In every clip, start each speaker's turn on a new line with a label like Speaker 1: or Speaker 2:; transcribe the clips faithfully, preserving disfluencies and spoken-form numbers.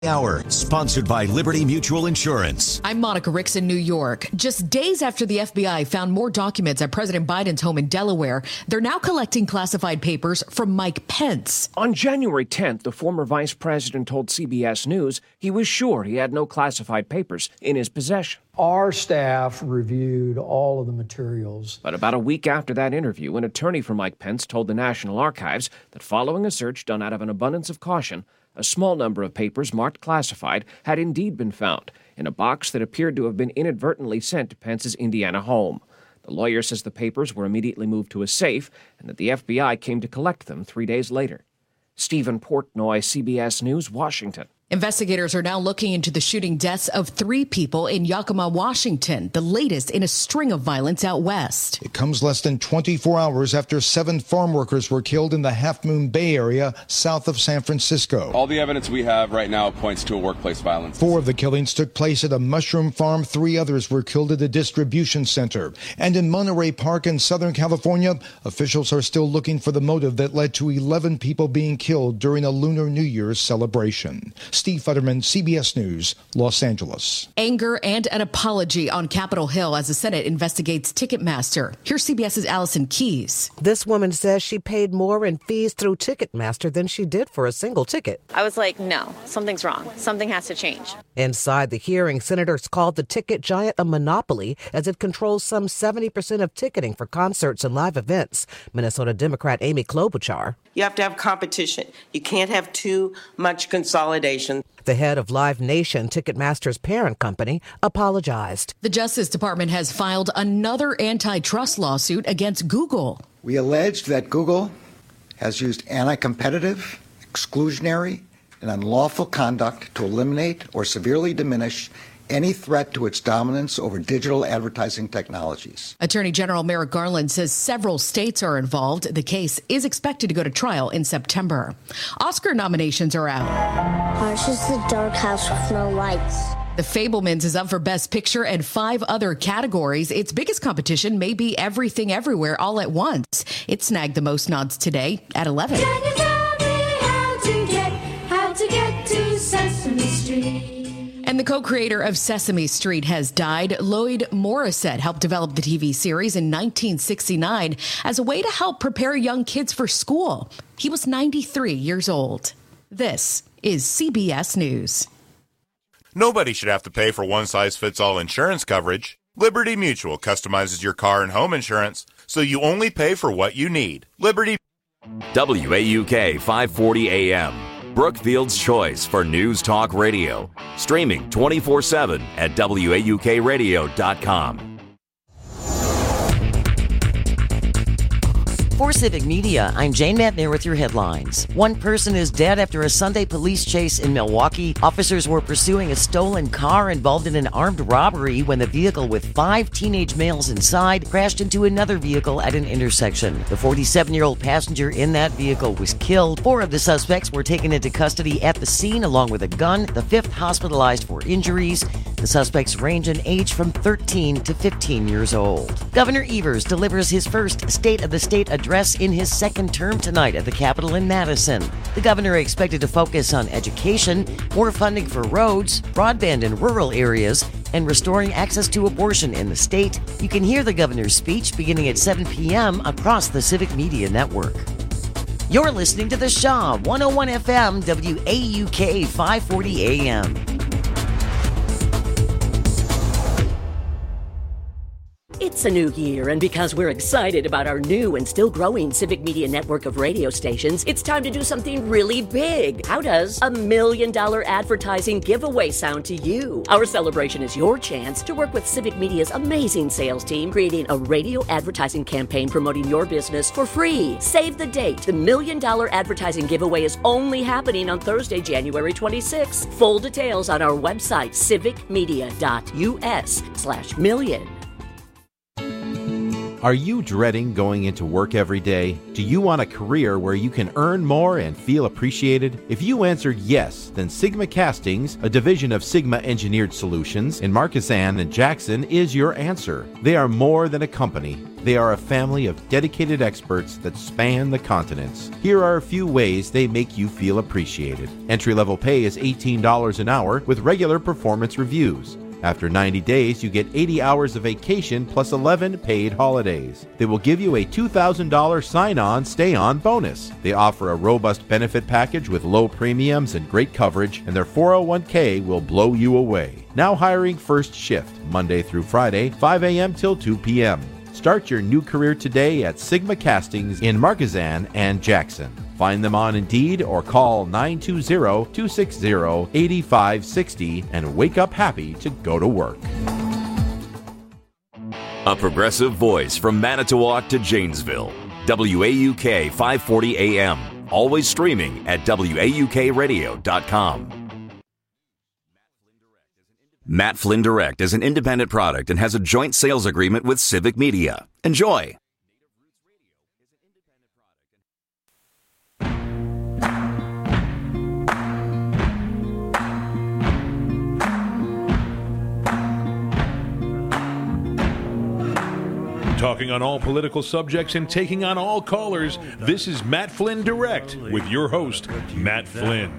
Speaker 1: Hour, sponsored by Liberty Mutual Insurance.
Speaker 2: I'm Monica Ricks in New York. Just days after the F B I found more documents at President Biden's home in Delaware, they're now collecting classified papers from Mike Pence.
Speaker 3: On January tenth, the former vice president told C B S News he was sure he had no classified papers in his possession.
Speaker 4: Our staff reviewed all of the materials.
Speaker 3: But about a week after that interview, an attorney for Mike Pence told the National Archives that following a search done out of an abundance of caution, a small number of papers marked classified had indeed been found in a box that appeared to have been inadvertently sent to Pence's Indiana home. The lawyer says the papers were immediately moved to a safe and that the F B I came to collect them three days later. Stephen Portnoy, C B S News, Washington.
Speaker 2: Investigators are now looking into the shooting deaths of three people in Yakima, Washington, the latest in a string of violence out west.
Speaker 5: It comes less than twenty-four hours after seven farm workers were killed in the Half Moon Bay area south of San Francisco.
Speaker 6: All the evidence we have right now points to a workplace violence.
Speaker 5: Four of the killings took place at a mushroom farm. Three others were killed at a distribution center. And in Monterey Park in Southern California, officials are still looking for the motive that led to eleven people being killed during a Lunar New Year's celebration. Steve Futterman, C B S News, Los Angeles.
Speaker 2: Anger and an apology on Capitol Hill as the Senate investigates Ticketmaster. Here's CBS's Allison Keyes.
Speaker 7: This woman says she paid more in fees through Ticketmaster than she did for a single ticket.
Speaker 8: I was like, no, something's wrong. Something has to change.
Speaker 7: Inside the hearing, senators called the ticket giant a monopoly as it controls some seventy percent of ticketing for concerts and live events. Minnesota Democrat Amy Klobuchar.
Speaker 9: You have to have competition. You can't have too much consolidation.
Speaker 7: The head of Live Nation, Ticketmaster's parent company, apologized.
Speaker 2: The Justice Department has filed another antitrust lawsuit against Google.
Speaker 10: We alleged that Google has used anti-competitive, exclusionary, and unlawful conduct to eliminate or severely diminish any threat to its dominance over digital advertising technologies.
Speaker 2: Attorney General Merrick Garland says several states are involved. The case is expected to go to trial in September. Oscar nominations are out.
Speaker 11: Ours is the dark house with no lights.
Speaker 2: The Fabelmans is up for Best Picture and five other categories. Its biggest competition may be Everything Everywhere All at Once. It snagged the most nods today at eleven.
Speaker 12: Can you tell me how to get, how to get to Sesame Street?
Speaker 2: And the co-creator of Sesame Street has died. Lloyd Morrisett helped develop the T V series in nineteen sixty-nine as a way to help prepare young kids for school. He was ninety-three years old. This is C B S News.
Speaker 13: Nobody should have to pay for one-size-fits-all insurance coverage. Liberty Mutual customizes your car and home insurance so you only pay for what you need. Liberty.
Speaker 14: W A U K five forty A M. Brookfield's choice for news talk radio. Streaming twenty-four seven at W A U K radio dot com.
Speaker 15: For Civic Media, I'm Jane Matner with your headlines. One person is dead after a Sunday police chase in Milwaukee. Officers were pursuing a stolen car involved in an armed robbery when the vehicle with five teenage males inside crashed into another vehicle at an intersection. The forty-seven-year-old passenger in that vehicle was killed. Four of the suspects were taken into custody at the scene along with a gun. The fifth hospitalized for injuries. The suspects range in age from thirteen to fifteen years old. Governor Evers delivers his first State of the State address in his second term tonight at the Capitol in Madison. The governor expected to focus on education, more funding for roads, broadband in rural areas, and restoring access to abortion in the state. You can hear the governor's speech beginning at seven p.m. across the Civic Media Network. You're listening to The Shaw, one oh one F M, W A U K five forty A M.
Speaker 16: It's a new year, and because we're excited about our new and still growing Civic Media network of radio stations, it's time to do something really big. How does a million dollar advertising giveaway sound to you? Our celebration is your chance to work with Civic Media's amazing sales team, creating a radio advertising campaign promoting your business for free. Save the date. The million dollar advertising giveaway is only happening on Thursday, January twenty-sixth. Full details on our website, civicmedia dot U S slash million.
Speaker 17: Are you dreading going into work every day? Do you want a career where you can earn more and feel appreciated? If you answered yes, then Sigma Castings, a division of Sigma Engineered Solutions in Markesan and Jackson, is your answer. They are more than a company. They are a family of dedicated experts that span the continents. Here are a few ways they make you feel appreciated. Entry-level pay is eighteen dollars an hour with regular performance reviews. After ninety days, you get eighty hours of vacation plus eleven paid holidays. They will give you a two thousand dollars sign-on, stay-on bonus. They offer a robust benefit package with low premiums and great coverage, and their four oh one k will blow you away. Now hiring first shift, Monday through Friday, five a.m. till two p.m. Start your new career today at Sigma Castings in Markesan and Jackson. Find them on Indeed or call nine two zero, two six zero, eight five six zero and wake up happy to go to work.
Speaker 14: A progressive voice from Manitowoc to Janesville. W A U K five forty A M. Always streaming at W A U K radio dot com. Matt Flynn Direct is an independent product and has a joint sales agreement with Civic Media. Enjoy.
Speaker 18: Talking on all political subjects and taking on all callers, this is Matt Flynn Direct with your host, Matt Flynn.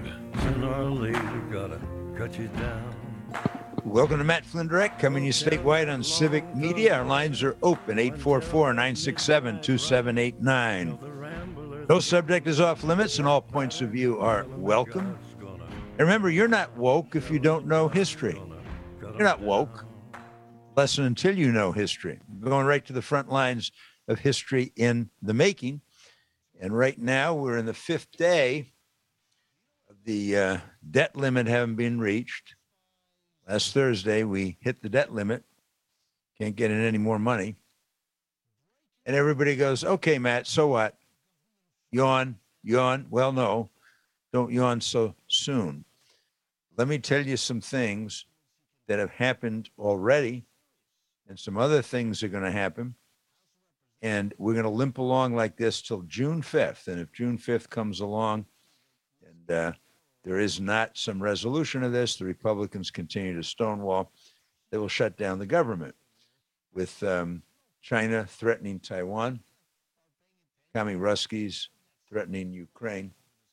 Speaker 19: Welcome to Matt Flynn Direct, coming to you statewide on Civic Media. Our lines are open, eight four four, nine six seven, two seven eight nine. No subject is off limits, and all points of view are welcome. And remember, you're not woke if you don't know history. You're not woke unless and until you know history. We're going right to the front lines of history in the making. And right now, we're in the fifth day of the uh, debt limit having been reached. Last Thursday, we hit the debt limit. Can't get in any more money. And everybody goes, okay, Matt, so what? Yawn, yawn. Well, no, don't yawn so soon. Let me tell you some things that have happened already, and some other things are going to happen. And we're going to limp along like this till June fifth. And if June fifth comes along and uh, there is not some resolution of this, the Republicans continue to stonewall, they will shut down the government. With um, China threatening Taiwan, Kami Ruskies threatening Ukraine,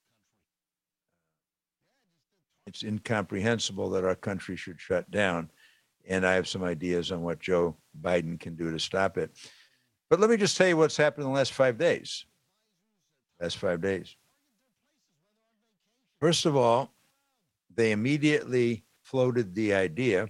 Speaker 19: it's incomprehensible that our country should shut down. And I have some ideas on what Joe Biden can do to stop it. But let me just tell you what's happened in the last five days. Last five days. First of all, they immediately floated the idea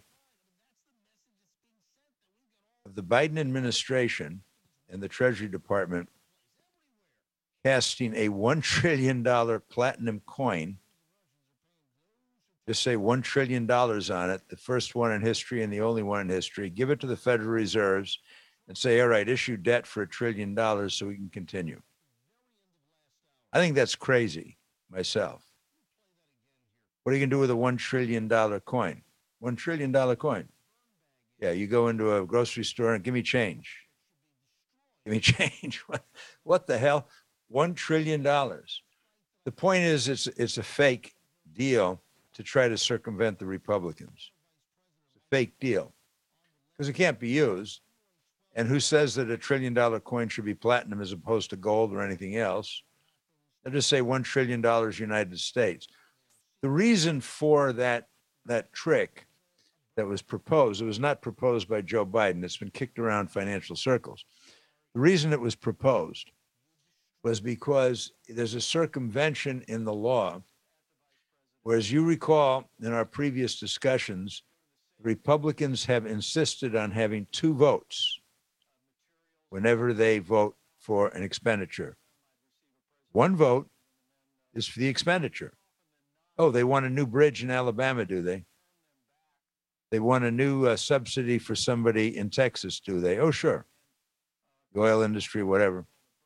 Speaker 19: of the Biden administration and the Treasury Department casting a one trillion dollars platinum coin, just say one trillion dollars on it, the first one in history and the only one in history, give it to the Federal Reserves and say, all right, issue debt for a trillion dollars so we can continue. I think that's crazy myself. What are you going to do with a one trillion dollars coin? one trillion dollars coin. Yeah, you go into a grocery store and give me change. Give me change. What, what the hell? one trillion dollars. The point is it's it's a fake deal to try to circumvent the Republicans. It's a fake deal because it can't be used. And who says that a trillion dollar coin should be platinum as opposed to gold or anything else? They'll just say one trillion dollars United States. The reason for that, that trick that was proposed, it was not proposed by Joe Biden. It's been kicked around financial circles. The reason it was proposed was because there's a circumvention in the law. Whereas you recall in our previous discussions, the Republicans have insisted on having two votes whenever they vote for an expenditure. One vote is for the expenditure. Oh, they want a new bridge in Alabama, do they? They want a new uh, subsidy for somebody in Texas, do they? Oh, sure. The oil industry, whatever.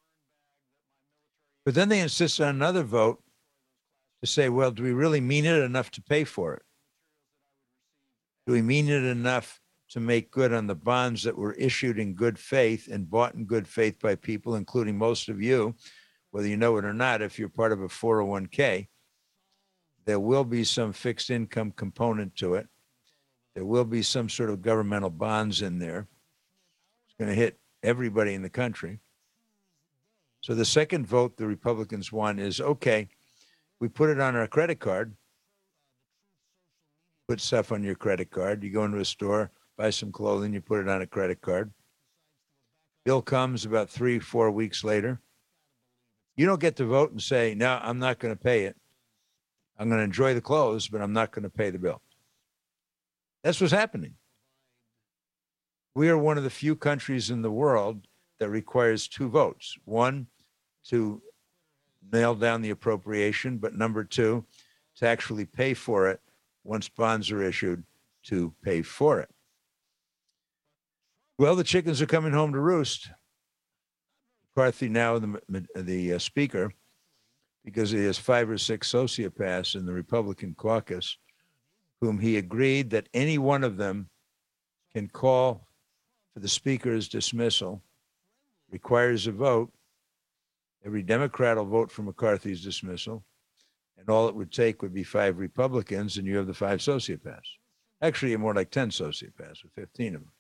Speaker 19: But then they insist on another vote to say, well, do we really mean it enough to pay for it? Do we mean it enough to make good on the bonds that were issued in good faith and bought in good faith by people, including most of you, whether you know it or not. If you're part of a four oh one k, there will be some fixed income component to it. There will be some sort of governmental bonds in there. It's going to hit everybody in the country. So the second vote the Republicans want is, okay, we put it on our credit card. Put stuff on your credit card. You go into a store, buy some clothing, you put it on a credit card. Bill comes about three, four weeks later. You don't get to vote and say, no, I'm not going to pay it. I'm going to enjoy the clothes, but I'm not going to pay the bill. That's what's happening. We are one of the few countries in the world that requires two votes. One, to nail down the appropriation, but number two, to actually pay for it once bonds are issued, to pay for it. Well, the chickens are coming home to roost. McCarthy now the, the uh, speaker, because he has five or six sociopaths in the Republican caucus, whom he agreed that any one of them can call for the speaker's dismissal, requires a vote. Every Democrat will vote for McCarthy's dismissal, and all it would take would be five Republicans, and you have the five sociopaths. Actually, more like ten sociopaths, with fifteen of them.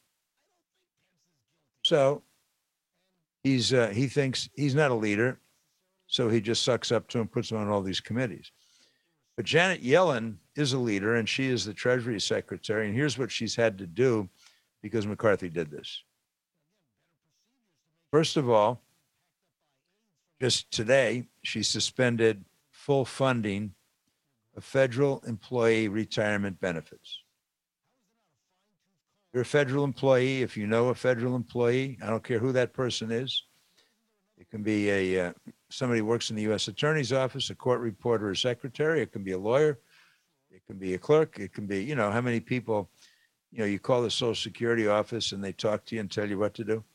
Speaker 19: So he's uh, he thinks he's not a leader, so he just sucks up to him, puts him on all these committees. But Janet Yellen is a leader, and she is the Treasury Secretary, and here's what she's had to do because McCarthy did this. First of all, just today, she suspended full funding of federal employee retirement benefits. You're a federal employee. If you know a federal employee, I don't care who that person is. It can be a uh, somebody who works in the U S Attorney's Office, a court reporter, or secretary. It can be a lawyer. It can be a clerk. It can be, you know, how many people, you know, you call the Social Security office and they talk to you and tell you what to do.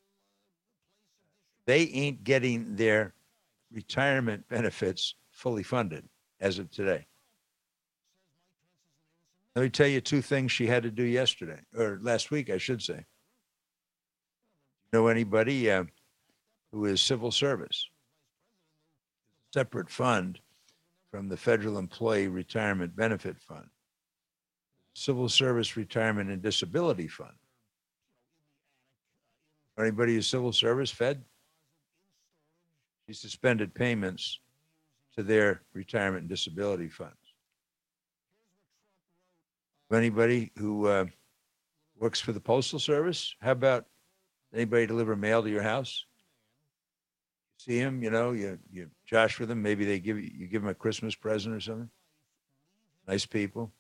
Speaker 19: They ain't getting their retirement benefits fully funded as of today. Let me tell you two things she had to do yesterday, or last week, I should say. Know anybody uh, who is civil service? Separate fund from the Federal Employee Retirement Benefit Fund. Civil Service Retirement and Disability Fund. Anybody who's civil service, Fed? She suspended payments to their retirement and disability funds. Anybody who uh, works for the Postal Service? How about anybody deliver mail to your house? You see him, you know, you you josh with them. Maybe they give you, you give them a Christmas present or something. Nice people.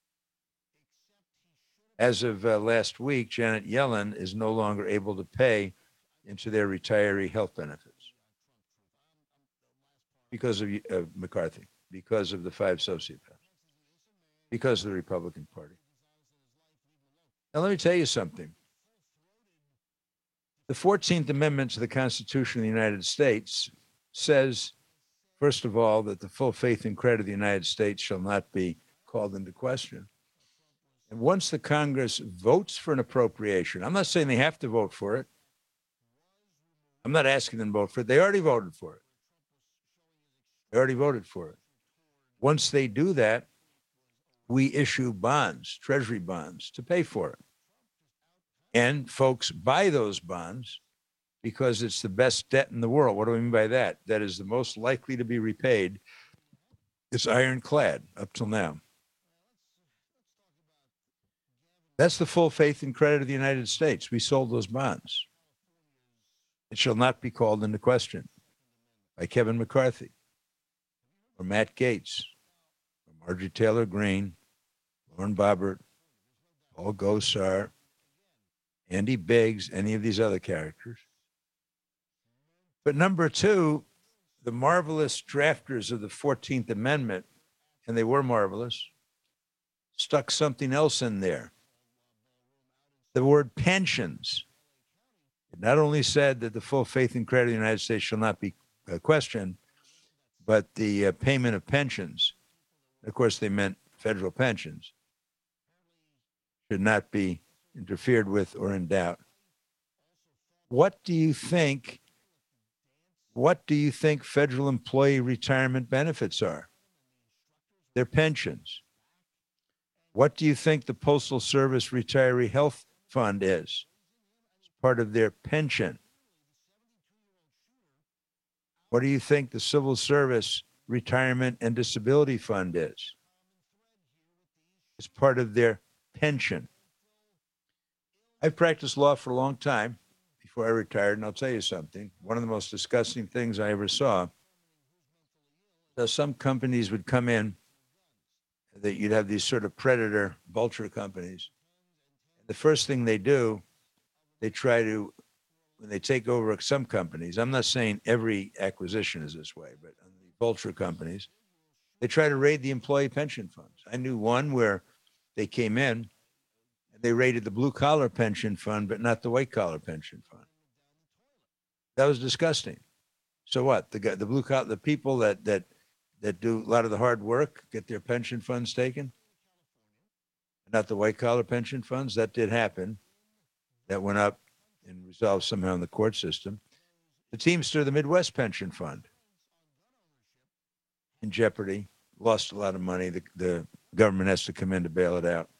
Speaker 19: As of uh, last week, Janet Yellen is no longer able to pay into their retiree health benefits because of uh, McCarthy, because of the five sociopaths. Because of the Republican Party. Now, let me tell you something. The fourteenth Amendment to the Constitution of the United States says, first of all, that the full faith and credit of the United States shall not be called into question. And once the Congress votes for an appropriation, I'm not saying they have to vote for it. I'm not asking them to vote for it. They already voted for it. They already voted for it. Once they do that, we issue bonds, treasury bonds, to pay for it. And folks buy those bonds because it's the best debt in the world. What do I mean by that? That is the most likely to be repaid. It's ironclad up till now. That's the full faith and credit of the United States. We sold those bonds. It shall not be called into question by Kevin McCarthy or Matt Gaetz or Marjorie Taylor Greene, Lauren Boebert, Paul Gosar, Andy Biggs, any of these other characters. But number two, the marvelous drafters of the fourteenth Amendment, and they were marvelous, stuck something else in there. The word pensions. It not only said that the full faith and credit of the United States shall not be uh, questioned, but the uh, payment of pensions, of course, they meant federal pensions, should not be interfered with or in doubt. What do you think, what do you think federal employee retirement benefits are? Their pensions. What do you think the Postal Service Retiree Health Fund is? It's part of their pension. What do you think the Civil Service Retirement and Disability Fund is? It's part of their pension. I've practiced law for a long time before I retired, and I'll tell you something. One of the most disgusting things I ever saw, so some companies would come in, that you'd have these sort of predator vulture companies. The first thing they do, they try to, when they take over some companies, I'm not saying every acquisition is this way, but on the vulture companies, they try to raid the employee pension funds. I knew one where they came in and they raided the blue collar pension fund, but not the white collar pension fund. That was disgusting. So what? The the blue collar, the people that that that do a lot of the hard work get their pension funds taken, not the white collar pension funds. That did happen. That went up and resolved somehow in the court system. The Teamster, the Midwest Pension Fund, in jeopardy, lost a lot of money. The, the government has to come in to bail it out.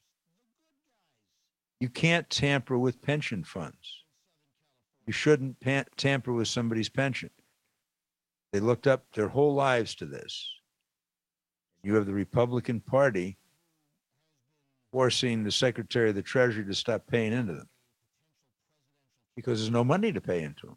Speaker 19: You can't tamper with pension funds. You shouldn't pan- tamper with somebody's pension. They looked up their whole lives to this. You have the Republican Party forcing the Secretary of the Treasury to stop paying into them because there's no money to pay into them.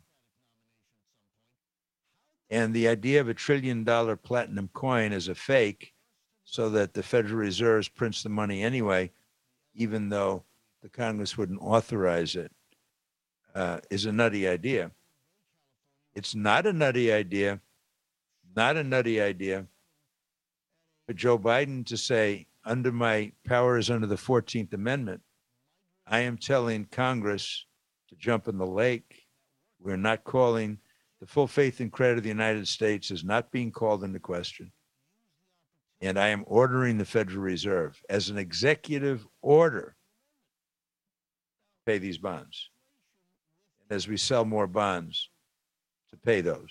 Speaker 19: And the idea of a trillion dollar platinum coin is a fake so that the Federal Reserve prints the money anyway, even though the Congress wouldn't authorize it, uh, is a nutty idea. It's not a nutty idea, not a nutty idea for Joe Biden to say, under my powers under the fourteenth Amendment, I am telling Congress to jump in the lake. We're not calling, the full faith and credit of the United States is not being called into question. And I am ordering the Federal Reserve as an executive order to pay these bonds. And as we sell more bonds, to pay those.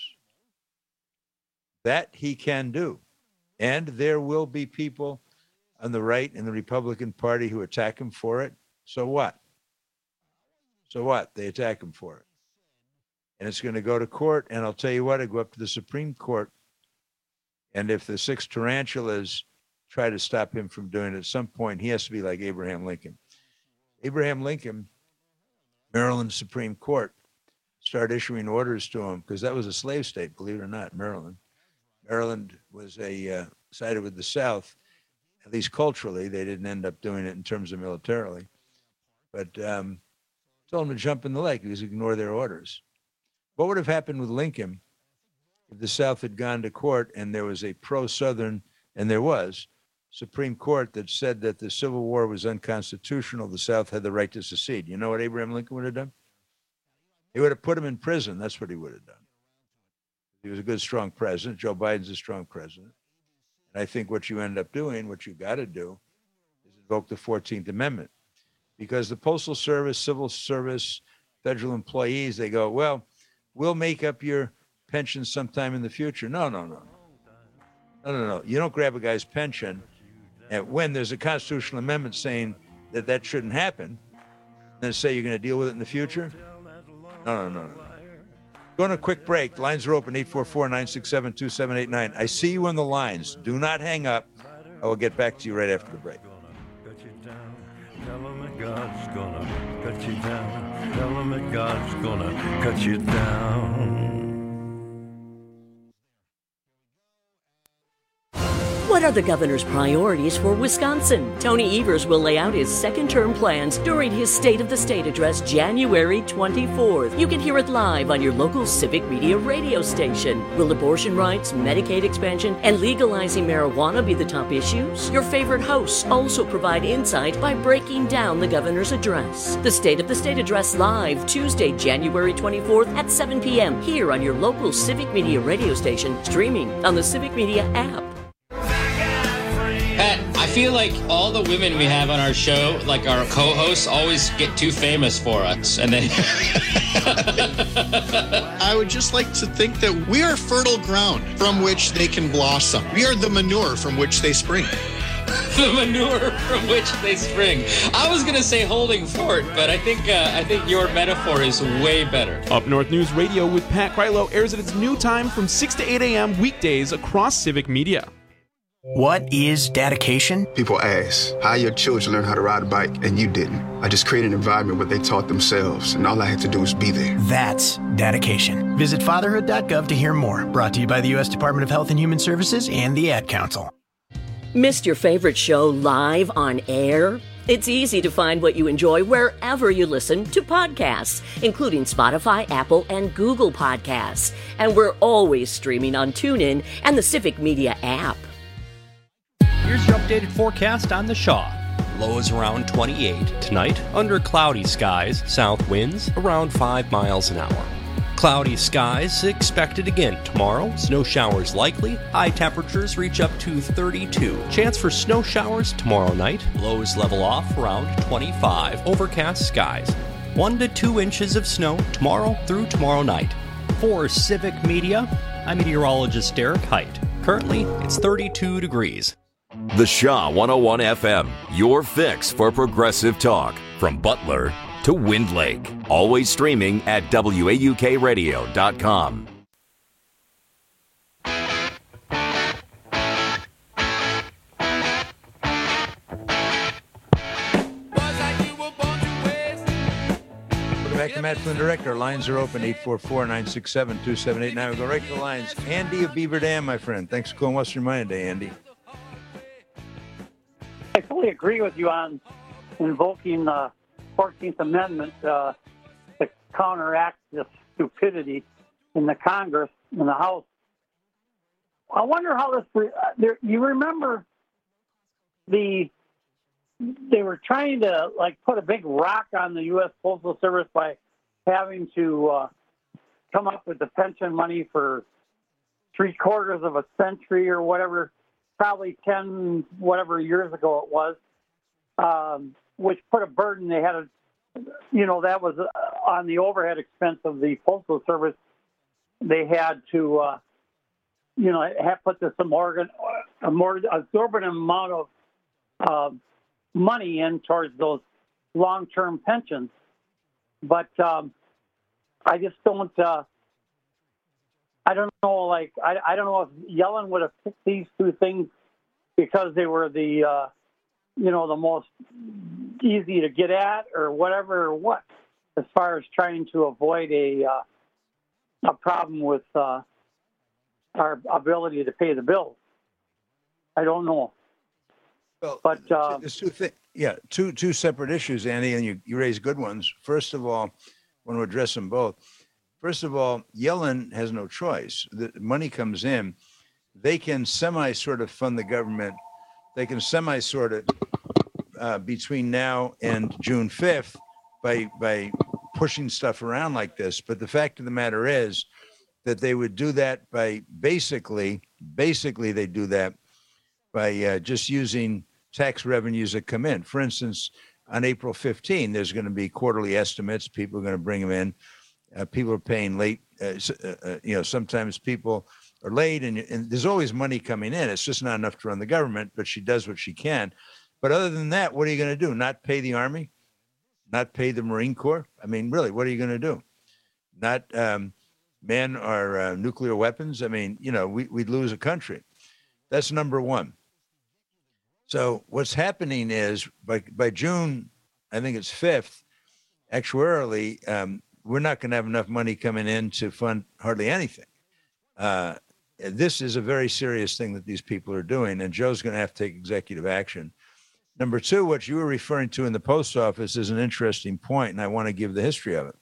Speaker 19: That he can do. And there will be people on the right in the Republican Party who attack him for it. So what? So what? They attack him for it. And it's going to go to court. And I'll tell you what, it'll go up to the Supreme Court. And if the six tarantulas try to stop him from doing it at some point, he has to be like Abraham Lincoln. Abraham Lincoln, Maryland Supreme Court, started issuing orders to him because that was a slave state, believe it or not, Maryland. Maryland was a uh, sided with the South, at least culturally. They didn't end up doing it in terms of militarily. But um, told him to jump in the lake because ignore their orders. What would have happened with Lincoln if the South had gone to court and there was a pro-Southern, and there was, Supreme Court that said that the Civil War was unconstitutional, the South had the right to secede? You know what Abraham Lincoln would have done? He would have put him in prison. That's what he would have done. He was a good, strong president. Joe Biden's a strong president. And I think what you end up doing, what you got to do, is invoke the fourteenth Amendment. Because the Postal Service, Civil Service, federal employees, they go, well, we'll make up your pension sometime in the future. No, no, no. No, no, no. You don't grab a guy's pension and when there's a constitutional amendment saying that that shouldn't happen, then say you're going to deal with it in the future. No, no, no, no. Going to a quick break. The lines are open, eight four four, nine six seven, two seven eight nine. I see you on the lines. Do not hang up. I will get back to you right after the break.
Speaker 12: Tell them that God's gonna cut you down. Tell them that God's gonna cut you down.
Speaker 16: What are the governor's priorities for Wisconsin? Tony Evers will lay out his second-term plans during his State of the State address January twenty-fourth. You can hear it live on your local Civic Media radio station. Will abortion rights, Medicaid expansion, and legalizing marijuana be the top issues? Your favorite hosts also provide insight by breaking down the governor's address. The State of the State address live Tuesday, January twenty-fourth at seven p.m. here on your local Civic Media radio station, streaming on the Civic Media app.
Speaker 20: Pat, I feel like all the women we have on our show, like our co-hosts, always get too famous for us. And then
Speaker 21: I would just like to think that we are fertile ground from which they can blossom. We are the manure from which they spring.
Speaker 20: The manure from which they spring. I was gonna say holding fort, but I think uh, I think your metaphor is way better.
Speaker 22: Up North News Radio with Pat Krylo airs at its new time from six to eight a.m. weekdays across Civic Media.
Speaker 23: What is dedication?
Speaker 24: People ask, how your children learn how to ride a bike and you didn't? I just created an environment where they taught themselves, and all I had to do was be there.
Speaker 23: That's dedication. Visit fatherhood dot gov to hear more. Brought to you by the U S Department of Health and Human Services and the Ad Council.
Speaker 16: Missed your favorite show live on air? It's easy to find what you enjoy wherever you listen to podcasts, including Spotify, Apple, and Google Podcasts. And we're always streaming on TuneIn and the Civic Media app.
Speaker 25: Here's your updated forecast on the Shaw. Lows around twenty-eight. Tonight, under cloudy skies, south winds around five miles an hour. Cloudy skies expected again tomorrow. Snow showers likely. High temperatures reach up to thirty-two. Chance for snow showers tomorrow night. Lows level off around twenty-five. Overcast skies. One to two inches of snow tomorrow through tomorrow night. For Civic Media, I'm meteorologist Derek Height. Currently, it's thirty-two degrees.
Speaker 14: The Shaw one oh one F M, your fix for progressive talk. From Butler to Wind Lake. Always streaming at W A U K radio dot com.
Speaker 19: Welcome back to Matt Flynn Direct. Our lines are open, eight four four, nine six seven, two seven eight nine. We'll go right to the lines. Andy of Beaver Dam, my friend. Thanks for calling Western Mind today, Andy.
Speaker 26: I fully agree with you on invoking the fourteenth Amendment uh, to counteract this stupidity in the Congress, in the House. I wonder how this... Uh, there, you remember the... They were trying to, like, put a big rock on the U S Postal Service by having to uh, come up with the pension money for three quarters of a century or whatever, probably ten, whatever years ago it was, um, which put a burden. They had a, you know, that was on the overhead expense of the Postal Service. They had to, uh, you know, have put this some organ, a more absorbent amount of uh, money in towards those long-term pensions. But um, I just don't, uh, I don't know, like, I, I don't know if Yellen would have picked these two things because they were the, uh, you know, the most easy to get at or whatever, or what, as far as trying to avoid a, uh, a problem with uh, our ability to pay the bills. I don't know.
Speaker 19: Well,
Speaker 26: but uh,
Speaker 19: there's two things. Yeah, two two separate issues, Andy, and you, you raise good ones. First of all, I want to address them both. First of all, Yellen has no choice. The money comes in. They can semi sort of fund the government. They can semi sort of uh, between now and June fifth by by pushing stuff around like this. But the fact of the matter is that they would do that by basically, basically they do that by uh, just using tax revenues that come in. For instance, on April fifteenth, there's going to be quarterly estimates. People are going to bring them in. Uh, people are paying late. Uh, uh, you know, sometimes people are late, and, and there's always money coming in. It's just not enough to run the government, but she does what she can. But other than that, what are you going to do? Not pay the Army? Not pay the Marine Corps? I mean, really, what are you going to do? Not um, man our uh, nuclear weapons? I mean, you know, we, we'd lose a country. That's number one. So what's happening is by by June, I think it's fifth, actuarially, um, we're not going to have enough money coming in to fund hardly anything. Uh, this is a very serious thing that these people are doing, and Joe's going to have to take executive action. Number two, what you were referring to in the post office is an interesting point, and I want to give the history of it.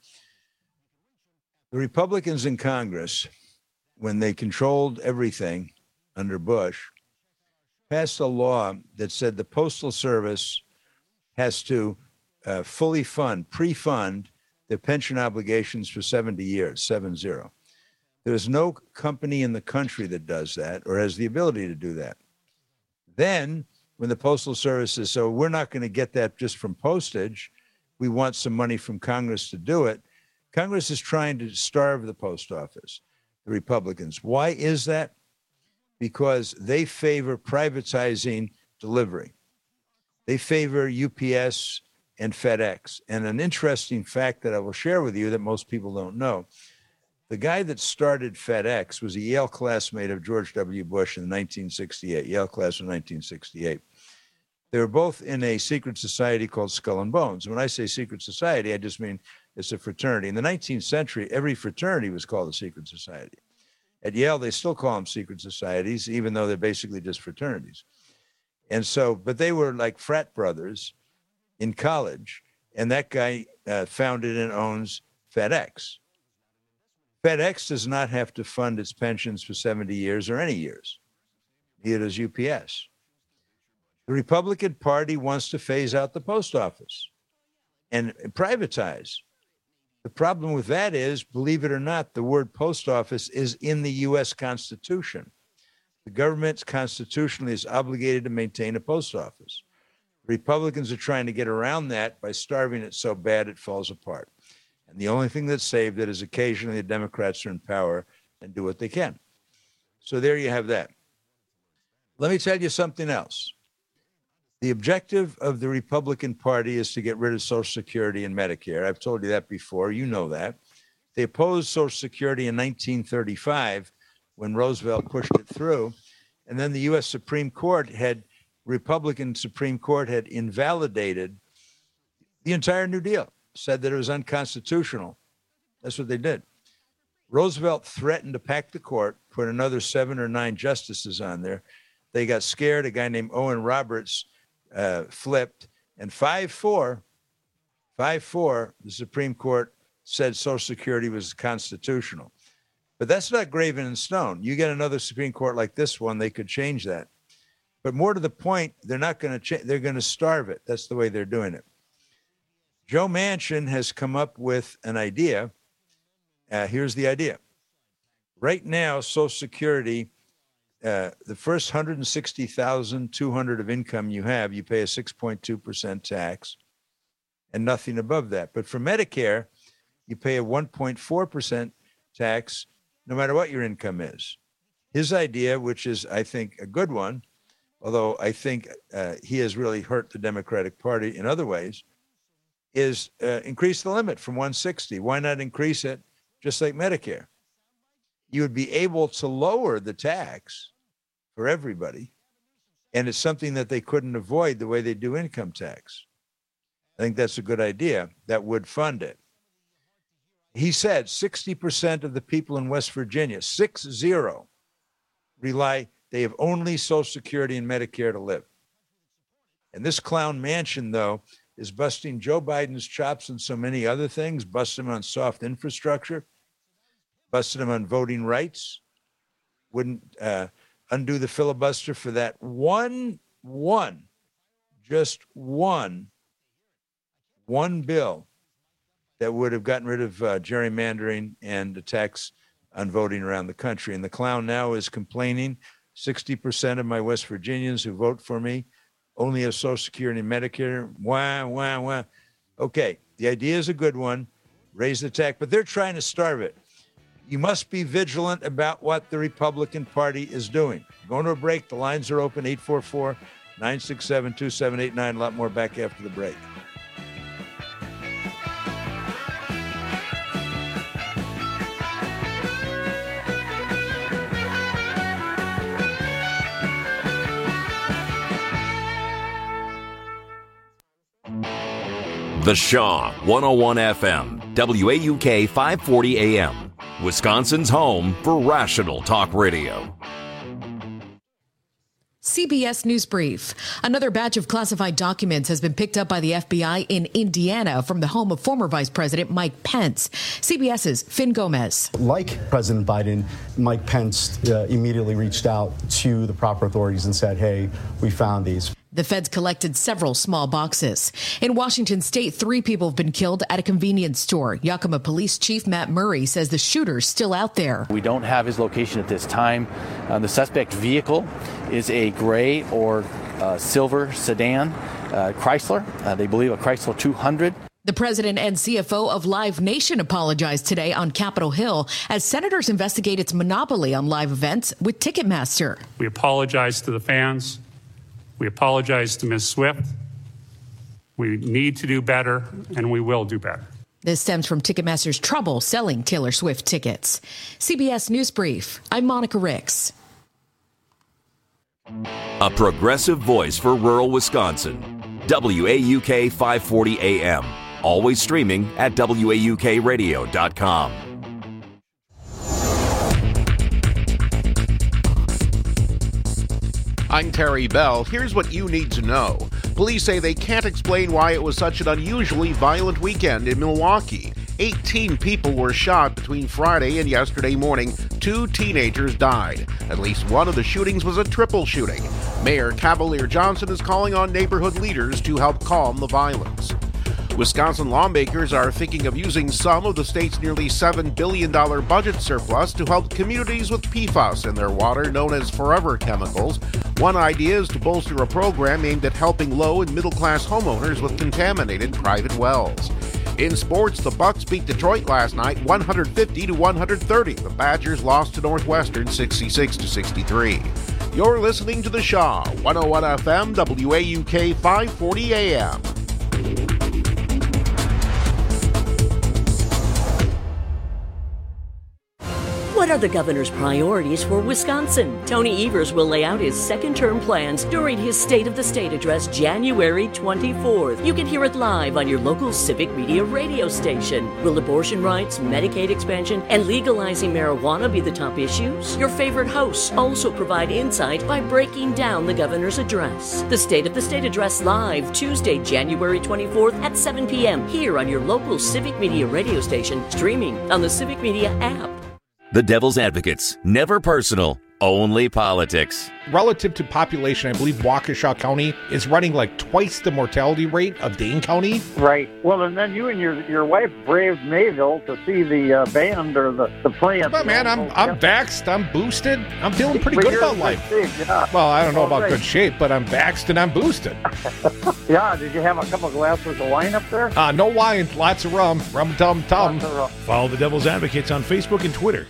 Speaker 19: The Republicans in Congress, when they controlled everything under Bush, passed a law that said the Postal Service has to uh, fully fund, pre-fund their pension obligations for seventy years, seven zero. There's no company in the country that does that or has the ability to do that. Then when the Postal Service says, so we're not going to get that just from postage. We want some money from Congress to do it. Congress is trying to starve the post office, the Republicans. Why is that? Because they favor privatizing delivery. They favor U P S and FedEx. And an interesting fact that I will share with you that most people don't know, the guy that started FedEx was a Yale classmate of George W. Bush in nineteen sixty-eight, Yale class of nineteen sixty-eight. They were both in a secret society called Skull and Bones. When I say secret society, I just mean it's a fraternity. In the nineteenth century, every fraternity was called a secret society. At Yale, they still call them secret societies, even though they're basically just fraternities. And so, but they were like frat brothers in college. And that guy uh, founded and owns FedEx. FedEx does not have to fund its pensions for seventy years or any years. Neither does U P S. The Republican Party wants to phase out the post office and privatize. The problem with that is, believe it or not, the word post office is in the U S Constitution. The government constitutionally is obligated to maintain a post office. Republicans are trying to get around that by starving it so bad it falls apart. And the only thing that saved it is occasionally the Democrats are in power and do what they can. So there you have that. Let me tell you something else. The objective of the Republican Party is to get rid of Social Security and Medicare. I've told you that before. You know that. They opposed Social Security in nineteen thirty-five when Roosevelt pushed it through. And then the U S Supreme Court had, Republican Supreme Court had invalidated the entire New Deal, said that it was unconstitutional. That's what they did. Roosevelt threatened to pack the court, put another seven or nine justices on there. They got scared. A guy named Owen Roberts uh, flipped, and five four, five four, the Supreme Court said Social Security was constitutional. But that's not graven in stone. You get another Supreme Court like this one, they could change that. But more to the point, they're not going to change. They're going to starve it. That's the way they're doing it. Joe Manchin has come up with an idea. Uh, here's the idea. Right now, Social Security, uh, the first one hundred sixty thousand two hundred dollars of income you have, you pay a six point two percent tax and nothing above that. But for Medicare, you pay a one point four percent tax no matter what your income is. His idea, which is, I think, a good one, although I think uh, he has really hurt the Democratic Party in other ways, is uh, increase the limit from one hundred sixty. Why not increase it just like Medicare? You would be able to lower the tax for everybody, and it's something that they couldn't avoid the way they do income tax. I think that's a good idea. That would fund it. He said sixty percent of the people in West Virginia, six zero, rely, they have only Social Security and Medicare to live. And this clown Manchin, though, is busting Joe Biden's chops and so many other things, busting him on soft infrastructure, busting him on voting rights, wouldn't uh, undo the filibuster for that one, one, just one, one bill that would have gotten rid of uh, gerrymandering and the tax on voting around the country. And the clown now is complaining, sixty percent of my West Virginians who vote for me only have Social Security and Medicare. Wah, wah, wah. Okay, the idea is a good one. Raise the tax, but they're trying to starve it. You must be vigilant about what the Republican Party is doing. Going to a break. The lines are open, eight four four, nine six seven, two seven eight nine. A lot more back after the break.
Speaker 14: The Shaw one oh one F M, W A U K five forty A M, Wisconsin's home for rational talk radio.
Speaker 2: C B S News Brief. Another batch of classified documents has been picked up by the F B I in Indiana from the home of former Vice President Mike Pence. CBS's Finn Gomez.
Speaker 1: Like President Biden, Mike Pence uh, immediately reached out to the proper authorities and said, hey, we found these.
Speaker 2: The feds collected several small boxes. In Washington state, three people have been killed at a convenience store. Yakima Police Chief Matt Murray says the shooter's still out there.
Speaker 3: We don't have his location at this time. Uh, the suspect vehicle is a gray or uh, silver sedan uh, Chrysler. Uh, they believe a Chrysler two hundred.
Speaker 2: The president and C F O of Live Nation apologized today on Capitol Hill as senators investigate its monopoly on live events with Ticketmaster.
Speaker 4: We apologize to the fans. We apologize to Miz Swift. We need to do better, and we will do better.
Speaker 2: This stems from Ticketmaster's trouble selling Taylor Swift tickets. C B S News Brief. I'm Monica Ricks.
Speaker 14: A progressive voice for rural Wisconsin. W A U K five forty A M. Always streaming at W A U K radio dot com.
Speaker 5: I'm Terry Bell. Here's what you need to know. Police say they can't explain why it was such an unusually violent weekend in Milwaukee. eighteen people were shot between Friday and yesterday morning. Two teenagers died. At least one of the shootings was a triple shooting. Mayor Cavalier Johnson is calling on neighborhood leaders to help calm the violence. Wisconsin lawmakers are thinking of using some of the state's nearly seven billion dollars budget surplus to help communities with P FAS in their water, known as forever chemicals. One idea is to bolster a program aimed at helping low and middle-class homeowners with contaminated private wells. In sports, the Bucks beat Detroit last night one hundred fifty to one hundred thirty. The Badgers lost to Northwestern sixty-six to sixty-three. You're listening to The Shaw, one oh one F M, W A U K five forty A M.
Speaker 16: What are the governor's priorities for Wisconsin? Tony Evers will lay out his second-term plans during his State of the State address January twenty-fourth. You can hear it live on your local Civic Media radio station. Will abortion rights, Medicaid expansion, and legalizing marijuana be the top issues? Your favorite hosts also provide insight by breaking down the governor's address. The State of the State address live Tuesday, January twenty-fourth at seven p.m. here on your local Civic Media radio station, streaming on the Civic Media app.
Speaker 14: The Devil's Advocates. Never personal, only politics.
Speaker 6: Relative to population, I believe Waukesha County is running like twice the mortality rate of Dane County.
Speaker 26: Right. Well, and then you and your your wife braved Mayville to see the uh, band or the, the plant.
Speaker 6: But man, I'm I'm vaxxed, I'm boosted, I'm feeling pretty good about life.
Speaker 26: Shape, yeah.
Speaker 6: Well, I don't know about
Speaker 26: right.
Speaker 6: good shape, but I'm vaxxed and I'm boosted.
Speaker 26: Yeah, did you have a couple glasses of wine up there?
Speaker 6: Uh, no wine, lots of rum, rum tum tum.
Speaker 18: Follow the Devil's Advocates on Facebook and Twitter.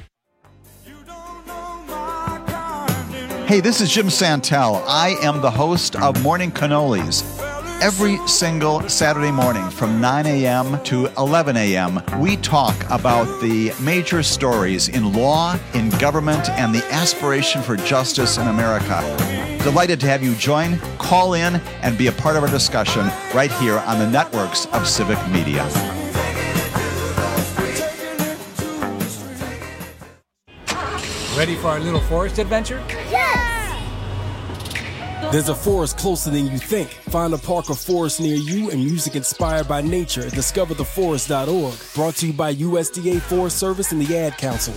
Speaker 8: Hey, this is Jim Santel. I am the host of Morning Cannolis. Every single Saturday morning from nine a.m. to eleven a.m., we talk about the major stories in law, in government, and the aspiration for justice in America. Delighted to have you join, call in, and be a part of our discussion right here on the networks of Civic Media.
Speaker 9: Ready for our little forest adventure?
Speaker 11: Yes!
Speaker 9: There's a forest closer than you think. Find a park or forest near you and music inspired by nature at discover the forest dot org. Brought to you by U S D A Forest Service and the Ad Council.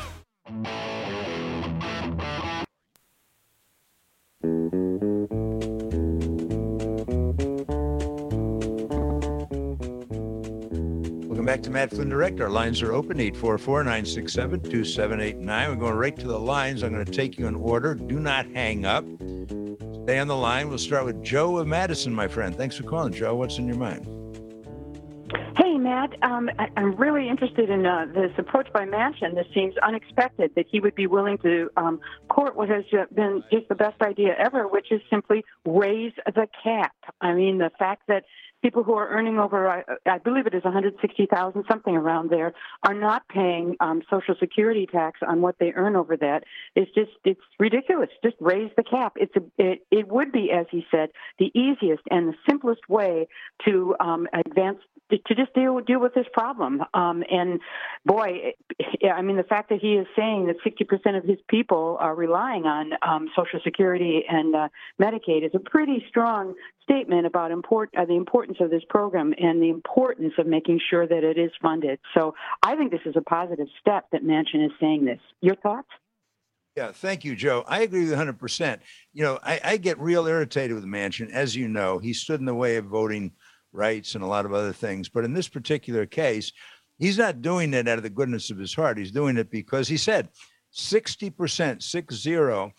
Speaker 19: Welcome back to Matt Flynn Direct. Our lines are open, eight four four, nine six seven, two seven eight nine. We're going right to the lines. I'm going to take you in order. Do not hang up. Stay on the line. We'll start with Joe of Madison, my friend. Thanks for calling, Joe. What's in your mind?
Speaker 27: Hey, Matt. Um, I, I'm really interested in uh, this approach by Manchin. This seems unexpected that he would be willing to um, court what has been just the best idea ever, which is simply raise the cap. I mean, the fact that people who are earning over, I, I believe it is one hundred sixty thousand dollars, something around there, are not paying um, Social Security tax on what they earn over that. It's just, it's ridiculous. Just raise the cap. It's a, it, it would be, as he said, the easiest and the simplest way to um, advance, to just deal, deal with this problem. Um, and boy, I mean, the fact that he is saying that sixty percent of his people are relying on um, Social Security and uh, Medicaid is a pretty strong statement about import, uh, the importance of this program and the importance of making sure that it is funded. So I think this is a positive step that Manchin is saying this. Your thoughts?
Speaker 19: Yeah, thank you, Joe. I agree with one hundred percent. You know, I, I get real irritated with Manchin. As you know, he stood in the way of voting rights and a lot of other things. But in this particular case, he's not doing it out of the goodness of his heart. He's doing it because he said sixty percent, six zero,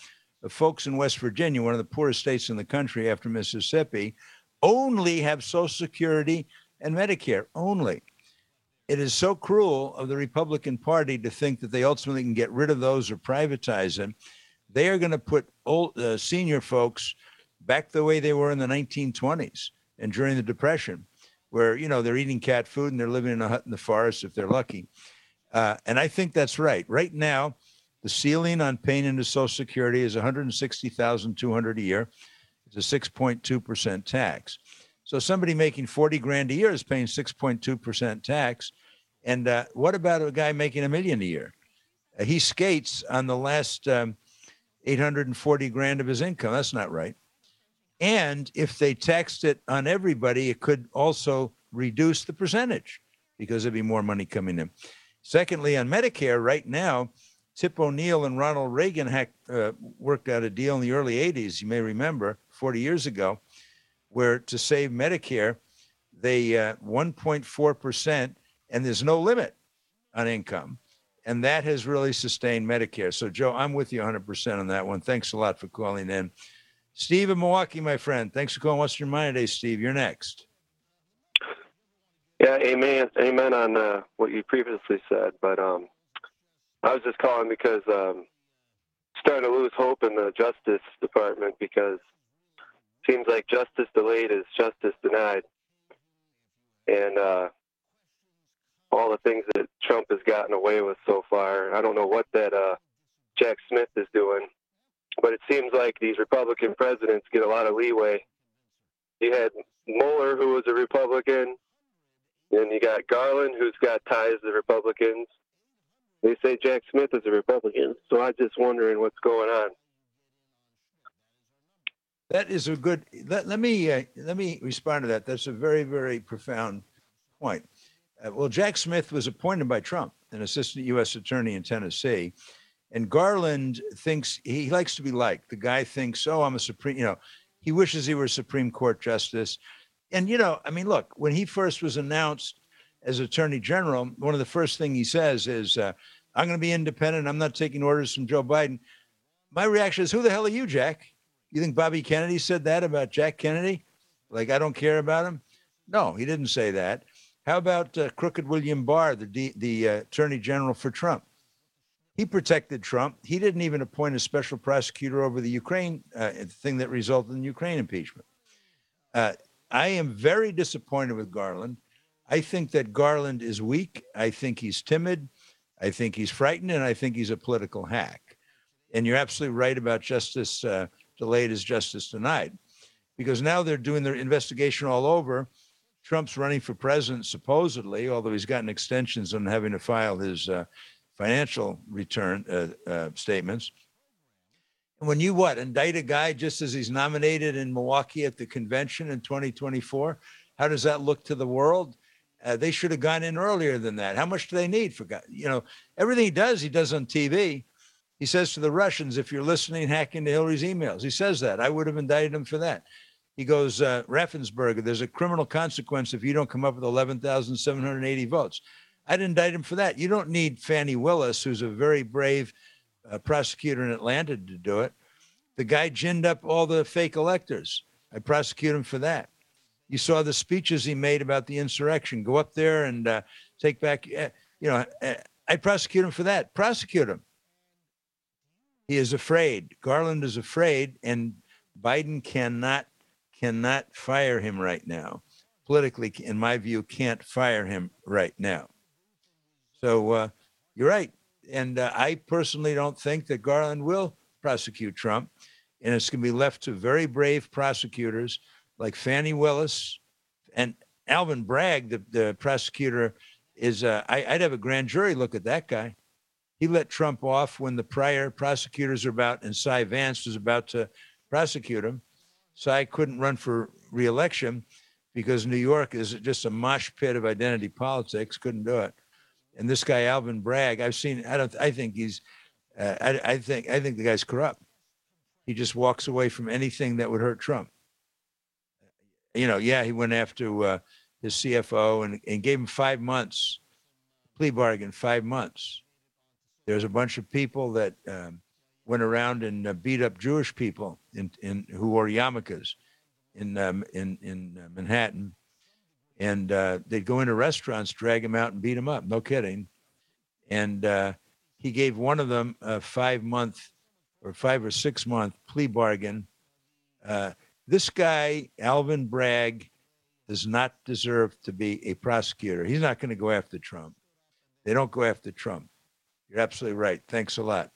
Speaker 19: of folks in West Virginia, one of the poorest states in the country after Mississippi, only have Social Security and Medicare, only. It is so cruel of the Republican Party to think that they ultimately can get rid of those or privatize them. They are going to put old uh, senior folks back the way they were in the nineteen twenties and during the Depression, where, you know, they're eating cat food and they're living in a hut in the forest if they're lucky. Uh, and I think that's right. Right now, the ceiling on paying into Social Security is one hundred sixty thousand two hundred dollars a year. It's a six point two percent tax. So somebody making forty grand a year is paying six point two percent tax. And uh, what about a guy making a million a year? Uh, he skates on the last um, eight hundred forty grand of his income. That's not right. And if they taxed it on everybody, it could also reduce the percentage because there'd be more money coming in. Secondly, on Medicare right now, Tip O'Neill and Ronald Reagan hacked, uh, worked out a deal in the early eighties, you may remember, forty years ago, where to save Medicare, they uh, one point four percent, and there's no limit on income. And that has really sustained Medicare. So, Joe, I'm with you one hundred percent on that one. Thanks a lot for calling in. Steve in Milwaukee, my friend. Thanks for calling. What's your mind today, Steve? You're next.
Speaker 7: Yeah, amen. Amen on uh, what you previously said. But um, I was just calling because um, starting to lose hope in the Justice Department because it seems like justice delayed is justice denied. And uh, all the things that Trump has gotten away with so far, I don't know what that uh, Jack Smith is doing, but it seems like these Republican presidents get a lot of leeway. You had Mueller, who was a Republican, and you got Garland, who's got ties to the Republicans. They say Jack Smith is a Republican, so I'm just wondering what's going on.
Speaker 19: That is a good. Let, let me uh, let me respond to that. That's a very, very profound point. Uh, well, Jack Smith was appointed by Trump, an assistant U S attorney in Tennessee, and Garland thinks he likes to be liked. The guy thinks, "Oh, I'm a Supreme." You know, he wishes he were a Supreme Court justice. And you know, I mean, look, when he first was announced as Attorney General, one of the first things he says is, uh, "I'm going to be independent. I'm not taking orders from Joe Biden." My reaction is, "Who the hell are you, Jack? You think Bobby Kennedy said that about Jack Kennedy? Like, I don't care about him?" No, he didn't say that. How about uh, crooked William Barr, the D, the uh, Attorney General for Trump? He protected Trump. He didn't even appoint a special prosecutor over the Ukraine uh, thing that resulted in Ukraine impeachment. Uh, I am very disappointed with Garland. I think that Garland is weak. I think he's timid. I think he's frightened, and I think he's a political hack. And you're absolutely right about justice uh, delayed is justice denied, because now they're doing their investigation all over. Trump's running for president, supposedly, although he's gotten extensions on having to file his uh, financial return uh, uh, statements. And when you what indict a guy just as he's nominated in Milwaukee at the convention in twenty twenty-four, how does that look to the world? Uh, they should have gone in earlier than that. How much do they need for God? You know, everything he does, he does on T V. He says to the Russians, "If you're listening, hack into Hillary's emails." He says that. I would have indicted him for that. He goes, uh, Raffensperger, there's a criminal consequence if you don't come up with eleven thousand seven hundred eighty votes. I'd indict him for that. You don't need Fannie Willis, who's a very brave uh, prosecutor in Atlanta, to do it. The guy ginned up all the fake electors. I prosecute him for that. You saw the speeches he made about the insurrection. Go up there and uh, take back, uh, you know, uh, I'd prosecute him for that. Prosecute him. He is afraid. Garland is afraid, and Biden cannot cannot fire him right now. Politically, in my view, can't fire him right now. So uh, you're right. And uh, I personally don't think that Garland will prosecute Trump. And it's going to be left to very brave prosecutors like Fannie Willis and Alvin Bragg, the, the prosecutor, is, uh, I, I'd have a grand jury look at that guy. He let Trump off when the prior prosecutors are about, and Cy Vance was about to prosecute him. Cy couldn't run for re-election because New York is just a mosh pit of identity politics. Couldn't do it. And this guy, Alvin Bragg, I've seen, I don't, I think he's, uh, I, I think, I think the guy's corrupt. He just walks away from anything that would hurt Trump. You know, yeah, he went after uh, his C F O and, and gave him five months, plea bargain, five months. There's a bunch of people that um, went around and uh, beat up Jewish people in, in who wore yarmulkes in um, in in uh, Manhattan, and uh, they'd go into restaurants, drag them out, and beat them up. No kidding. And uh, he gave one of them a five-month or five or six-month plea bargain. Uh, this guy, Alvin Bragg, does not deserve to be a prosecutor. He's not going to go after Trump. They don't go after Trump. You're absolutely right. Thanks a lot.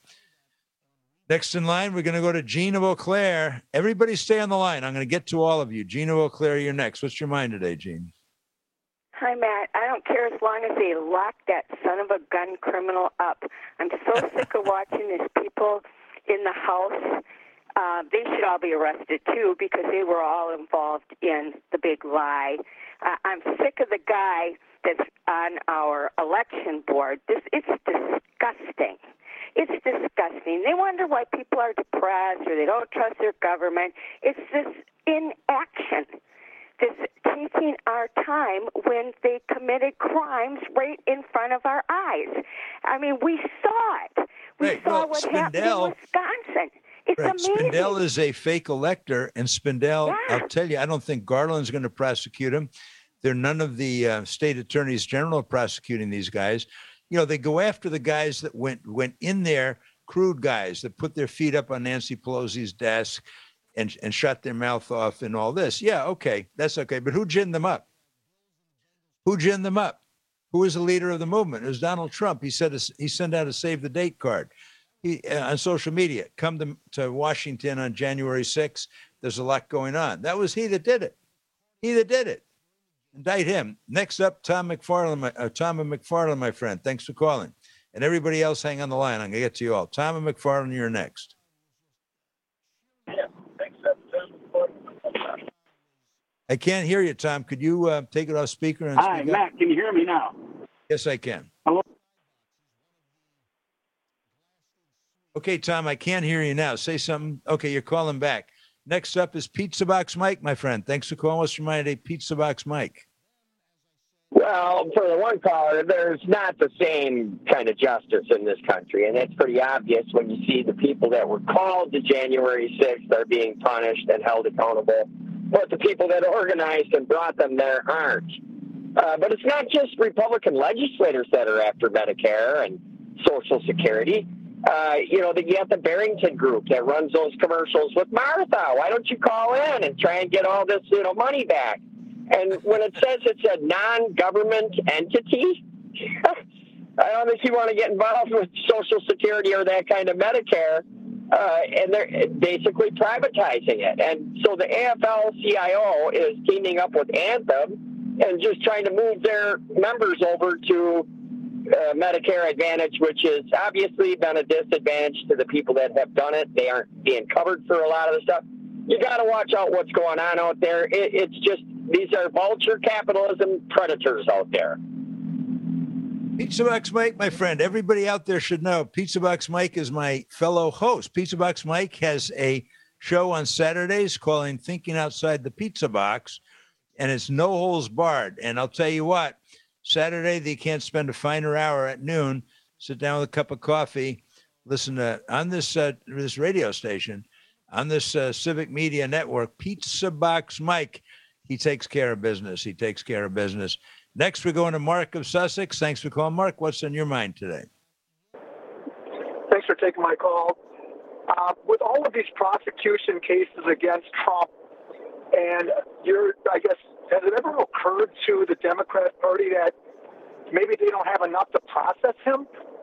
Speaker 19: Next in line, we're going to go to Gene of Eau Claire. Everybody stay on the line. I'm going to get to all of you. Gene of Eau Claire, you're next. What's your mind today, Gene?
Speaker 10: Hi, Matt. I don't care as long as they lock that son of a gun criminal up. I'm so sick of watching these people in the House. Uh, they should all be arrested, too, because they were all involved in the big lie. Uh, I'm sick of the guy that's on our election board. This It's disgusting. It's disgusting. They wonder why people are depressed or they don't trust their government. It's this inaction, this taking our time when they committed crimes right in front of our eyes. I mean, we saw it. We
Speaker 19: right,
Speaker 10: saw
Speaker 19: well,
Speaker 10: what
Speaker 19: Spindell,
Speaker 10: happened in Wisconsin. It's
Speaker 19: right,
Speaker 10: amazing.
Speaker 19: Spindell is a fake elector, and Spindell,
Speaker 10: yeah.
Speaker 19: I'll tell you, I don't think Garland's going to prosecute him. There are none of the uh, state attorneys general prosecuting these guys. You know, they go after the guys that went went in there, crude guys that put their feet up on Nancy Pelosi's desk and, and shut their mouth off and all this. Yeah, okay, that's okay. But who ginned them up? Who ginned them up? Who was the leader of the movement? It was Donald Trump. He said he sent out a save the date card he, uh, on social media. Come to, to Washington on January sixth. There's a lot going on. That was he that did it. He that did it. Indict him. Next up, Tom McFarland, my, uh, Tom and McFarland, my friend. Thanks for calling. And everybody else, hang on the line. I'm going to get to you all. Tom and McFarland, you're next.
Speaker 12: Yeah, thanks.
Speaker 19: I can't hear you, Tom. Could you uh, take it off speaker? And
Speaker 12: Hi,
Speaker 19: speak
Speaker 12: Matt.
Speaker 19: up?
Speaker 12: Can you hear me now?
Speaker 19: Yes, I can.
Speaker 12: Hello.
Speaker 19: Okay, Tom, I can't hear you now. Say something. Okay, you're calling back. Next up is Pizza Box Mike, my friend. Thanks for calling. What's your mind today, Pizza Box Mike?
Speaker 13: Well, for the one caller, there's not the same kind of justice in this country, and it's pretty obvious when you see the people that were called to January sixth are being punished and held accountable, but the people that organized and brought them there aren't. Uh, but it's not just Republican legislators that are after Medicare and Social Security. Uh, you know, you have the Barrington Group that runs those commercials with Martha. Why don't you call in and try and get all this, you know, money back? And when it says it's a non-government entity, I don't think you want to get involved with Social Security or that kind of Medicare. Uh, and they're basically privatizing it. And so the A F L C I O is teaming up with Anthem and just trying to move their members over to Uh, Medicare Advantage, which has obviously been a disadvantage to the people that have done it. They aren't being covered for a lot of the stuff. You got to watch out what's going on out there. It, it's just, these are vulture capitalism predators out there.
Speaker 19: Pizza Box Mike, my friend, everybody out there should know Pizza Box Mike is my fellow host. Pizza Box Mike has a show on Saturdays called Thinking Outside the Pizza Box, and it's no holds barred. And I'll tell you what, Saturday, they can't spend a finer hour at noon, sit down with a cup of coffee, listen to, on this uh, this radio station, on this uh, Civic Media Network, Pizza Box Mike. He takes care of business. He takes care of business. Next, we're going to Mark of Sussex. Thanks for calling, Mark. What's on your mind today?
Speaker 15: Thanks for taking my call. Uh, with all of these prosecution cases against Trump, and you're, I guess, has it ever occurred to the Democrat Party that maybe they don't have enough to process him?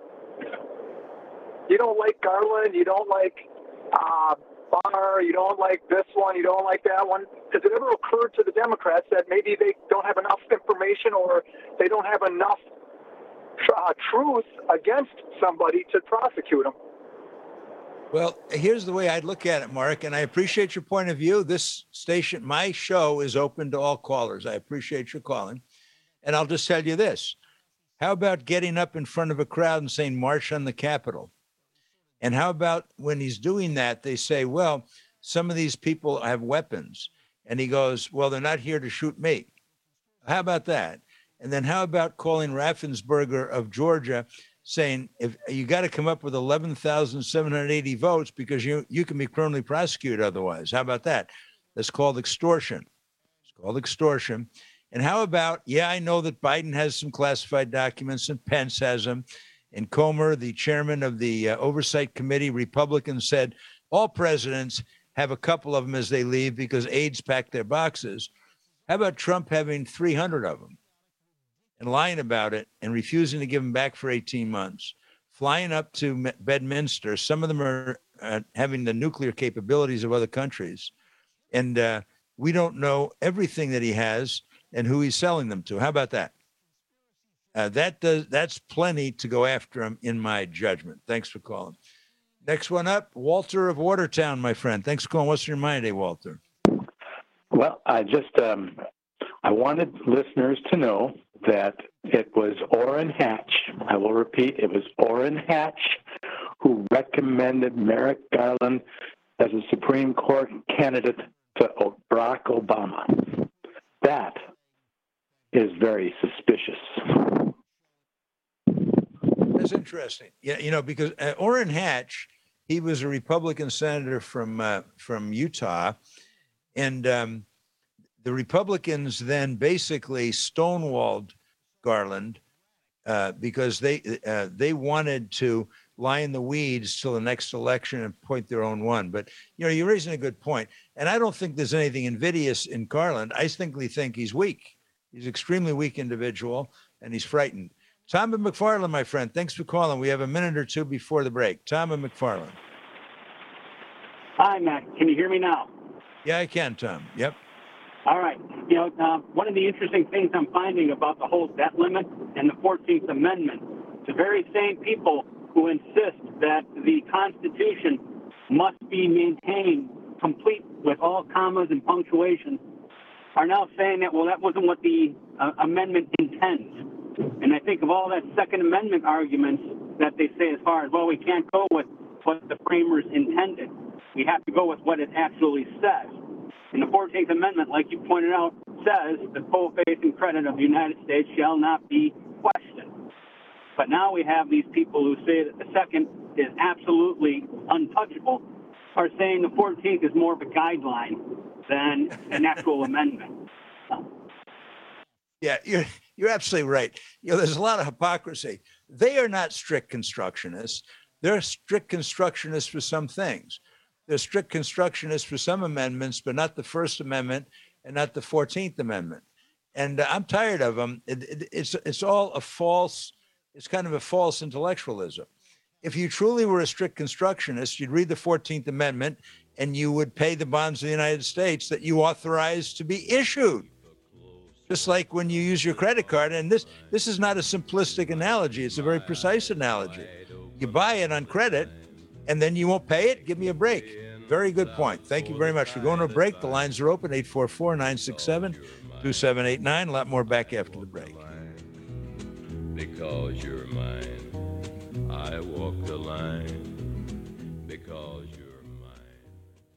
Speaker 15: You don't like Garland, you don't like uh, Barr, you don't like this one, you don't like that one. Has it ever occurred to the Democrats that maybe they don't have enough information or they don't have enough uh, truth against somebody to prosecute them?
Speaker 19: Well, here's the way I'd look at it, Mark, and I appreciate your point of view. This station, my show, is open to all callers. I appreciate your calling. And I'll just tell you this. How about getting up in front of a crowd and saying, march on the Capitol? And how about when he's doing that, they say, well, some of these people have weapons. And he goes, well, they're not here to shoot me. How about that? And then how about calling Raffensperger of Georgia saying if you got to come up with eleven thousand seven hundred eighty votes because you, you can be criminally prosecuted otherwise. How about that? That's called extortion. It's called extortion. And how about, yeah, I know that Biden has some classified documents and Pence has them. And Comer, the chairman of the uh, Oversight Committee, Republican, said all presidents have a couple of them as they leave because aides pack their boxes. How about Trump having three hundred of them and lying about it and refusing to give them back for eighteen months, flying up to Bedminster? Some of them are uh, having the nuclear capabilities of other countries. And uh, we don't know everything that he has and who he's selling them to. How about that? Uh, that does that's plenty to go after him, in my judgment. Thanks for calling. Next one up, Walter of Watertown, my friend. Thanks for calling. What's your mind today, Walter?
Speaker 17: Well, I just um, I wanted listeners to know that it was Orrin Hatch. I will repeat, it was Orrin Hatch who recommended Merrick Garland as a Supreme Court candidate to Barack Obama. That is very suspicious.
Speaker 19: That's interesting. Yeah, you know, because uh, Orrin Hatch, he was a Republican senator from uh, from Utah, and um, the Republicans then basically stonewalled Garland uh, because they uh, they wanted to lie in the weeds till the next election and point their own one. But you know, you're raising a good point, and I don't think there's anything invidious in Garland. I simply think he's weak. He's an extremely weak individual, and he's frightened. Tom and McFarland, my friend, thanks for calling. We have a minute or two before the break. Tom and McFarland.
Speaker 26: Hi, Matt. Can you hear me now?
Speaker 19: Yeah, I can, Tom. Yep.
Speaker 26: All right. You know, uh, one of the interesting things I'm finding about the whole debt limit and the fourteenth Amendment, the very same people who insist that the Constitution must be maintained complete with all commas and punctuation are now saying that, well, that wasn't what the uh, amendment intends. And I think of all that Second Amendment arguments that they say as far as, well, we can't go with what the framers intended. We have to go with what it actually says. And the fourteenth Amendment, like you pointed out, says the full faith and credit of the United States shall not be questioned. But now we have these people who say that the second is absolutely untouchable, are saying the fourteenth is more of a guideline than an actual amendment.
Speaker 19: Yeah, you're, you're absolutely right. You know, there's a lot of hypocrisy. They are not strict constructionists. They're strict constructionists for some things. They're strict constructionists for some amendments, but not the First Amendment and not the fourteenth Amendment. And uh, I'm tired of them. It, it, it's, it's all a false, it's kind of a false intellectualism. If you truly were a strict constructionist, you'd read the fourteenth Amendment and you would pay the bonds of the United States that you authorized to be issued. Just like when you use your credit card, and this this is not a simplistic analogy, it's a very precise analogy. You buy it on credit, and then you won't pay it? Give me a break. Very good point. Thank you very much. We're going to a break. The lines are open, eight four four, nine six seven, two seven eight nine. A lot more back after the break.
Speaker 20: Because you're mine, I walk the line, because you're mine.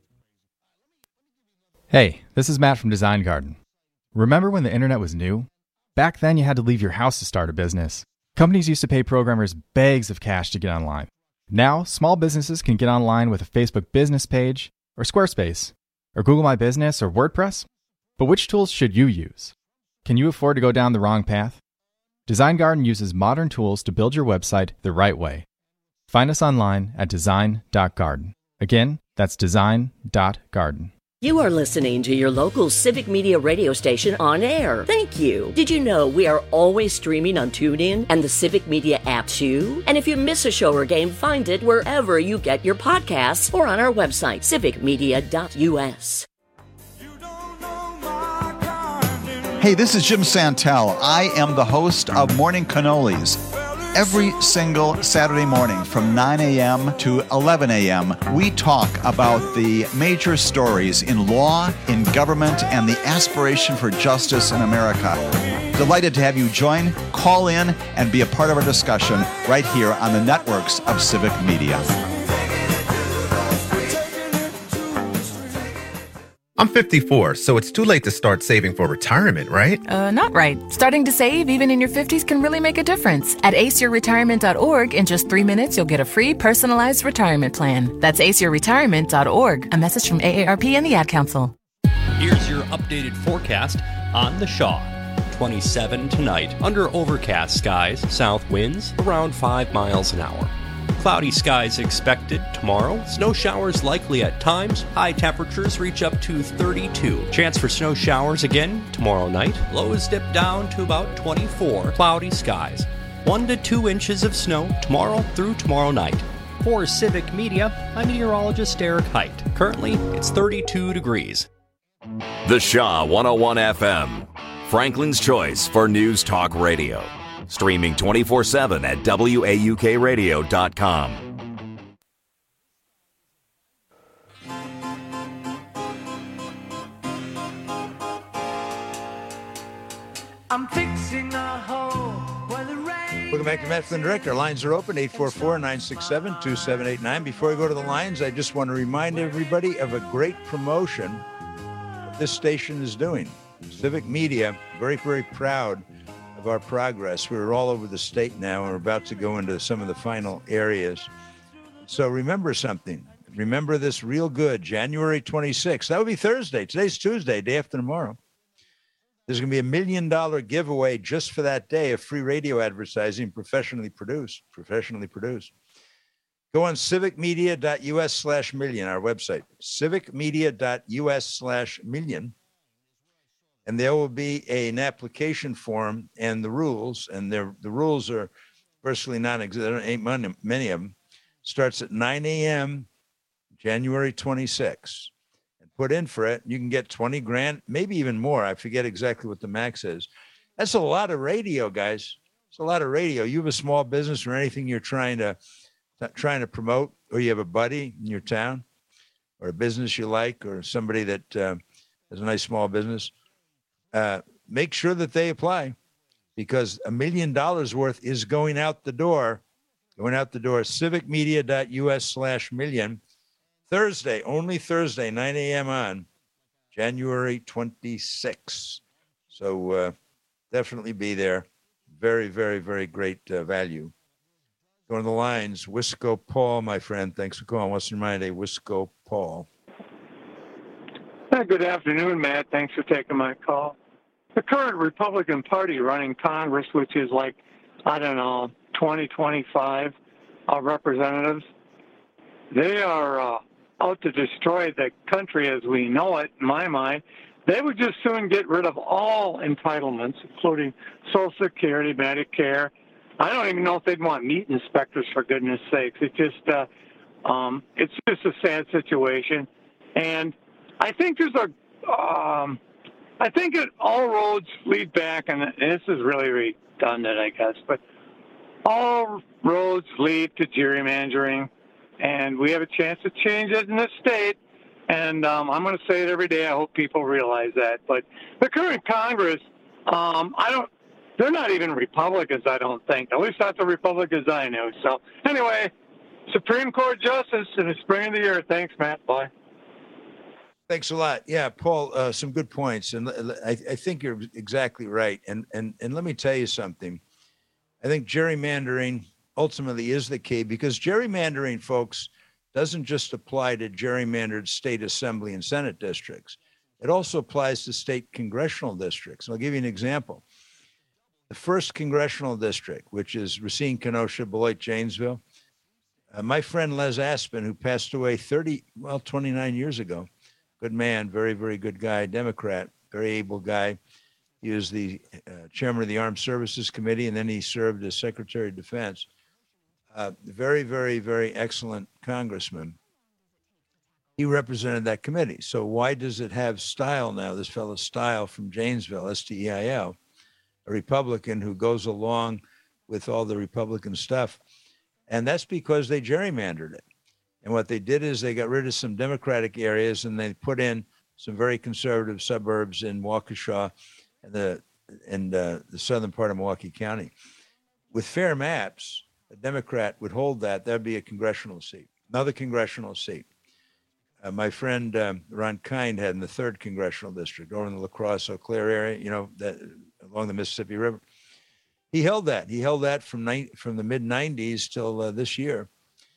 Speaker 21: Hey, this is Matt from Design Garden. Remember when the internet was new? Back then, you had to leave your house to start a business. Companies used to pay programmers bags of cash to get online. Now, small businesses can get online with a Facebook business page, or Squarespace, or Google My Business, or WordPress. But which tools should you use? Can you afford to go down the wrong path? Design Garden uses modern tools to build your website the right way. Find us online at design dot garden. Again, that's design dot garden.
Speaker 16: You are listening to your local Civic Media radio station on air. Thank you. Did you know we are always streaming on TuneIn and the Civic Media app too? And if you miss a show or game, find it wherever you get your podcasts or on our website, civic media dot u s.
Speaker 8: Hey, this is Jim Santel. I am the host of Morning Cannolis. Every single Saturday morning from nine a.m. to eleven a.m., we talk about the major stories in law, in government, and the aspiration for justice in America. Delighted to have you join, call in, and be a part of our discussion right here on the networks of Civic Media.
Speaker 1: I'm fifty-four, so it's too late to start saving for retirement, right?
Speaker 3: Uh, not right. Starting to save even in your fifties can really make a difference. At ace your retirement dot org, in just three minutes, you'll get a free personalized retirement plan. That's ace your retirement dot org. A message from A A R P and the Ad Council.
Speaker 4: Here's your updated forecast on the Shaw. twenty-seven tonight. Under overcast skies, south winds around five miles an hour. Cloudy skies expected tomorrow. Snow showers likely at times. High temperatures reach up to thirty-two. Chance for snow showers again tomorrow night. Lows dip down to about twenty-four. Cloudy skies. One to two inches of snow tomorrow through tomorrow night. For Civic Media, I'm meteorologist Eric Height. Currently, it's thirty-two degrees.
Speaker 14: The Shaw one oh one F M. Franklin's choice for News Talk Radio. Streaming twenty-four seven at W A U K radio dot com.
Speaker 22: I'm fixing a hole where the rain.
Speaker 19: Welcome back to Matt Flynn Direct. Our lines are open, eight four four, nine six seven, two seven eight nine. Before we go to the lines, I just want to remind everybody of a great promotion that this station is doing. Civic Media, very, very proud of our progress. We're all over the state now, and we're about to go into some of the final areas. So remember something. Remember this real good, January twenty-sixth. That would be Thursday. Today's Tuesday, day after tomorrow. There's going to be a million dollar giveaway just for that day of free radio advertising, professionally produced, professionally produced. Go on civicmedia.us slash million, our website, civicmedia.us slash million. And there will be a, an application form and the rules, and the rules are virtually non-existent. There ain't many, many of them. Starts at nine a.m. January twenty-sixth. And put in for it. You can get twenty grand, maybe even more. I forget exactly what the max is. That's a lot of radio, guys. It's a lot of radio. You have a small business or anything you're trying to trying to promote, or you have a buddy in your town, or a business you like, or somebody that uh, has a nice small business. Uh, make sure that they apply, because a million dollars worth is going out the door, going out the door, civicmedia.us slash million. Thursday, only Thursday, nine a.m. on January twenty-sixth. So uh, definitely be there. Very, very, very great uh, value. Going to the lines, Wisco Paul, my friend. Thanks for calling. What's your mind, a Wisco Paul?
Speaker 26: Hi, good afternoon, Matt. Thanks for taking my call. The current Republican Party running Congress, which is like, I don't know, twenty, twenty-five uh, representatives, they are uh, out to destroy the country as we know it, in my mind. They would just soon get rid of all entitlements, including Social Security, Medicare. I don't even know if they'd want meat inspectors, for goodness sakes. It's just, uh, um, it's just a sad situation. And I think there's a, um, I think it, all roads lead back, and this is really redundant, I guess, but all roads lead to gerrymandering, and we have a chance to change it in this state. And um, I'm going to say it every day. I hope people realize that. But the current Congress, um, I don't, they're not even Republicans, I don't think. At least not the Republicans I knew. So anyway, Supreme Court Justice in the spring of the year. Thanks, Matt. Bye.
Speaker 19: Thanks a lot. Yeah, Paul, uh, some good points. And I, I think you're exactly right. And, and, and let me tell you something. I think gerrymandering ultimately is the key, because gerrymandering, folks, doesn't just apply to gerrymandered state assembly and Senate districts. It also applies to state congressional districts. And I'll give you an example. The first congressional district, which is Racine, Kenosha, Beloit, Janesville, uh, my friend Les Aspin, who passed away thirty, well, twenty-nine years ago, good man, very, very good guy, Democrat, very able guy. He was the uh, chairman of the Armed Services Committee, and then he served as Secretary of Defense. Uh, very, very, very excellent congressman. He represented that committee. So why does it have Stile now, this fellow Stile from Janesville, S T E I L, a Republican who goes along with all the Republican stuff? And that's because they gerrymandered it. And what they did is they got rid of some Democratic areas, and they put in some very conservative suburbs in Waukesha and the, and, uh, the southern part of Milwaukee County. With fair maps, a Democrat would hold that. That'd be a congressional seat, another congressional seat. uh, my friend um, Ron Kind had in the third congressional district over in the La Crosse, Eau Claire area, you know, that along the Mississippi River. He held that. He held that from ni- from the mid nineties till uh, this year.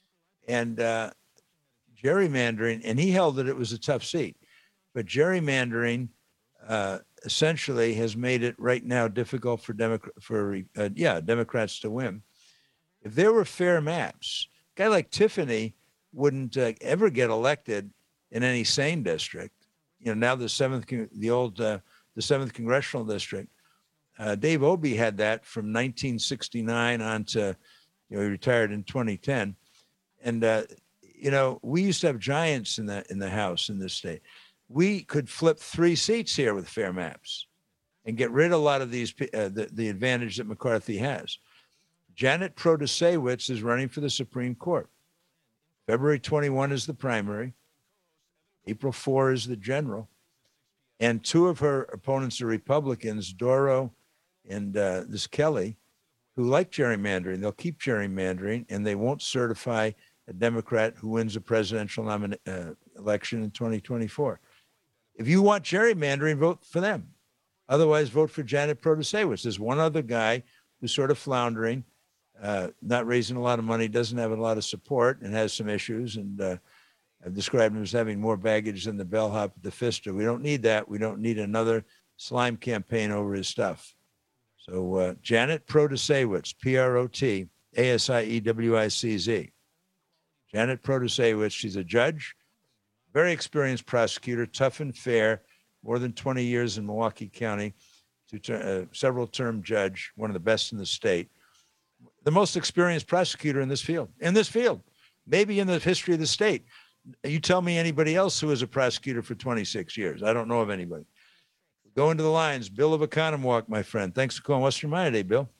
Speaker 19: And uh, gerrymandering, and he held that it was a tough seat. But gerrymandering uh, essentially has made it right now difficult for Democrat for uh, yeah Democrats to win. If there were fair maps, a guy like Tiffany wouldn't uh, ever get elected in any sane district. You know, now the seventh, the old, uh, the seventh congressional district. Uh, Dave Obey had that from nineteen sixty-nine on to, you know, he retired in twenty ten, and uh, you know, we used to have giants in the in the House in this state. We could flip three seats here with fair maps, and get rid of a lot of these uh, the the advantage that McCarthy has. Janet Protasewicz is running for the Supreme Court. February twenty-first is the primary. April fourth is the general. And two of her opponents are Republicans, Doro and uh, this Kelly, who like gerrymandering. They'll keep gerrymandering, and they won't certify a Democrat who wins a presidential nomin- uh, election in twenty twenty-four. If you want gerrymandering, vote for them. Otherwise, vote for Janet Protasewicz. There's one other guy who's sort of floundering, uh, not raising a lot of money, doesn't have a lot of support, and has some issues. And uh, I've described him as having more baggage than the bellhop at the Pfister. We don't need that. We don't need another slime campaign over his stuff. So uh, Janet Protasewicz, P R O T A S I E W I C Z. Janet Protasewicz, she's a judge, very experienced prosecutor, tough and fair, more than twenty years in Milwaukee County, to uh, several term judge, one of the best in the state. The most experienced prosecutor in this field, in this field, maybe in the history of the state. You tell me anybody else who was a prosecutor for twenty-six years. I don't know of anybody. Go into the lines. Bill of Economwalk, my friend. Thanks for calling. What's your mind today, Bill?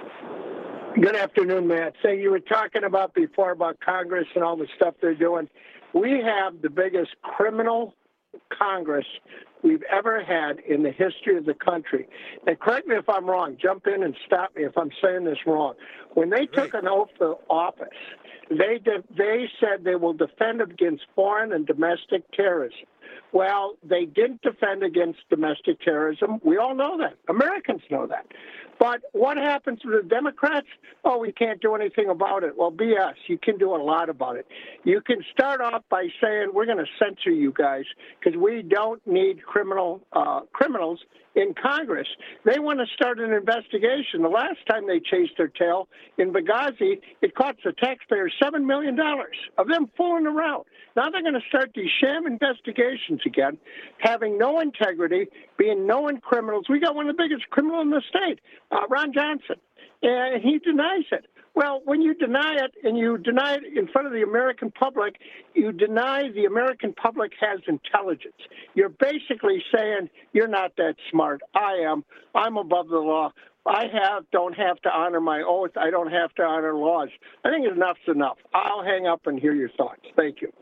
Speaker 2: Good afternoon, Matt. So you were talking about before about Congress and all the stuff they're doing. We have the biggest criminal Congress we've ever had in the history of the country. And correct me if I'm wrong. Jump in and stop me if I'm saying this wrong. When they took an oath of office, they did, they said they will defend against foreign and domestic terrorism. Well, they didn't defend against domestic terrorism. We all know that. Americans know that. But what happens to the Democrats? Oh, we can't do anything about it. Well, B S. You can do a lot about it. You can start off by saying we're going to censor you guys because we don't need criminal uh, criminals in Congress. They want to start an investigation. The last time they chased their tail in Benghazi, it cost the taxpayers seven million dollars of them fooling around. Now they're going to start these sham investigations again, having no integrity, being known criminals. We got one of the biggest criminals in the state, uh, Ron Johnson, and he denies it. Well, when you deny it and you deny it in front of the American public, you deny the American public has intelligence. You're basically saying you're not that smart. I am. I'm above the law. I have don't have to honor my oath. I don't have to honor laws. I think enough's enough. I'll hang up and hear your thoughts. Thank you.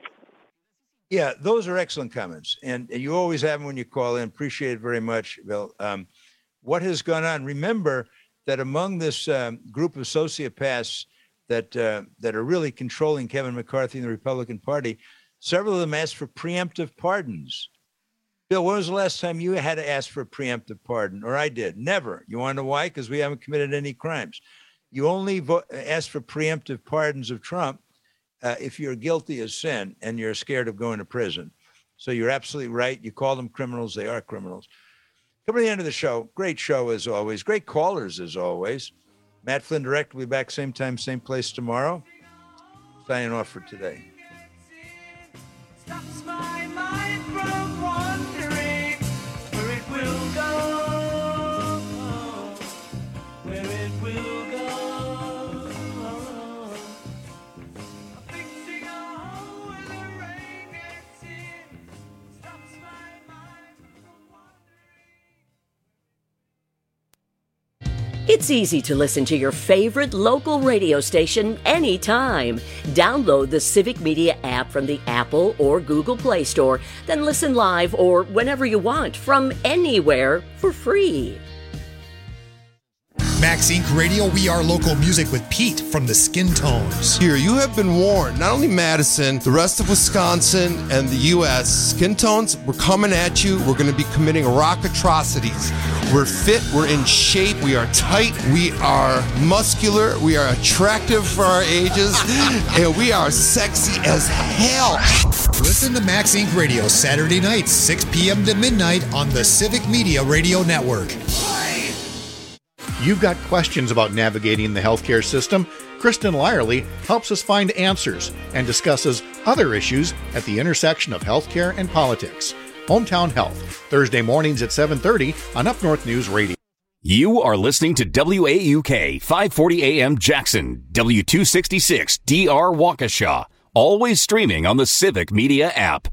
Speaker 19: Yeah, those are excellent comments. And you always have them when you call in. Appreciate it very much, Bill. Um, what has gone on? Remember that among this um, group of sociopaths that uh, that are really controlling Kevin McCarthy and the Republican Party, several of them asked for preemptive pardons. Bill, when was the last time you had to ask for a preemptive pardon? Or I did. Never. You want to know why? Because we haven't committed any crimes. You only vote, ask for preemptive pardons of Trump uh, if you're guilty of sin and you're scared of going to prison. So you're absolutely right. You call them criminals. They are criminals. Coming to the end of the show. Great show as always. Great callers as always. Matt Flynn Direct will be back same time, same place tomorrow. Signing off for today.
Speaker 22: Stops my mind from wandering where it will go, where it will go. I'm fixing a hole where the rain gets in. Stops my mind from wandering.
Speaker 16: It's easy to listen to your favorite local radio station anytime. Download the Civic Media app from the Apple or Google Play Store, then listen live or whenever you want from anywhere for free.
Speaker 5: Max Incorporated. Radio, we are local music with Pete from the Skin Tones.
Speaker 6: Here, you have been warned. Not only Madison, the rest of Wisconsin and the U S Skin Tones, we're coming at you. We're going to be committing rock atrocities. We're fit. We're in shape. We are tight. We are muscular. We are attractive for our ages. And we are sexy as hell.
Speaker 5: Listen to Max Incorporated. Radio Saturday nights, six p.m. to midnight on the Civic Media Radio Network.
Speaker 11: You've got questions about navigating the healthcare system? Kristen Lyerly helps us find answers and discusses other issues at the intersection of healthcare and politics. Hometown Health, Thursday mornings at seven thirty on Up North News Radio.
Speaker 14: You are listening to W A U K five forty A M Jackson, W two sixty-six D R Waukesha, always streaming on the Civic Media app.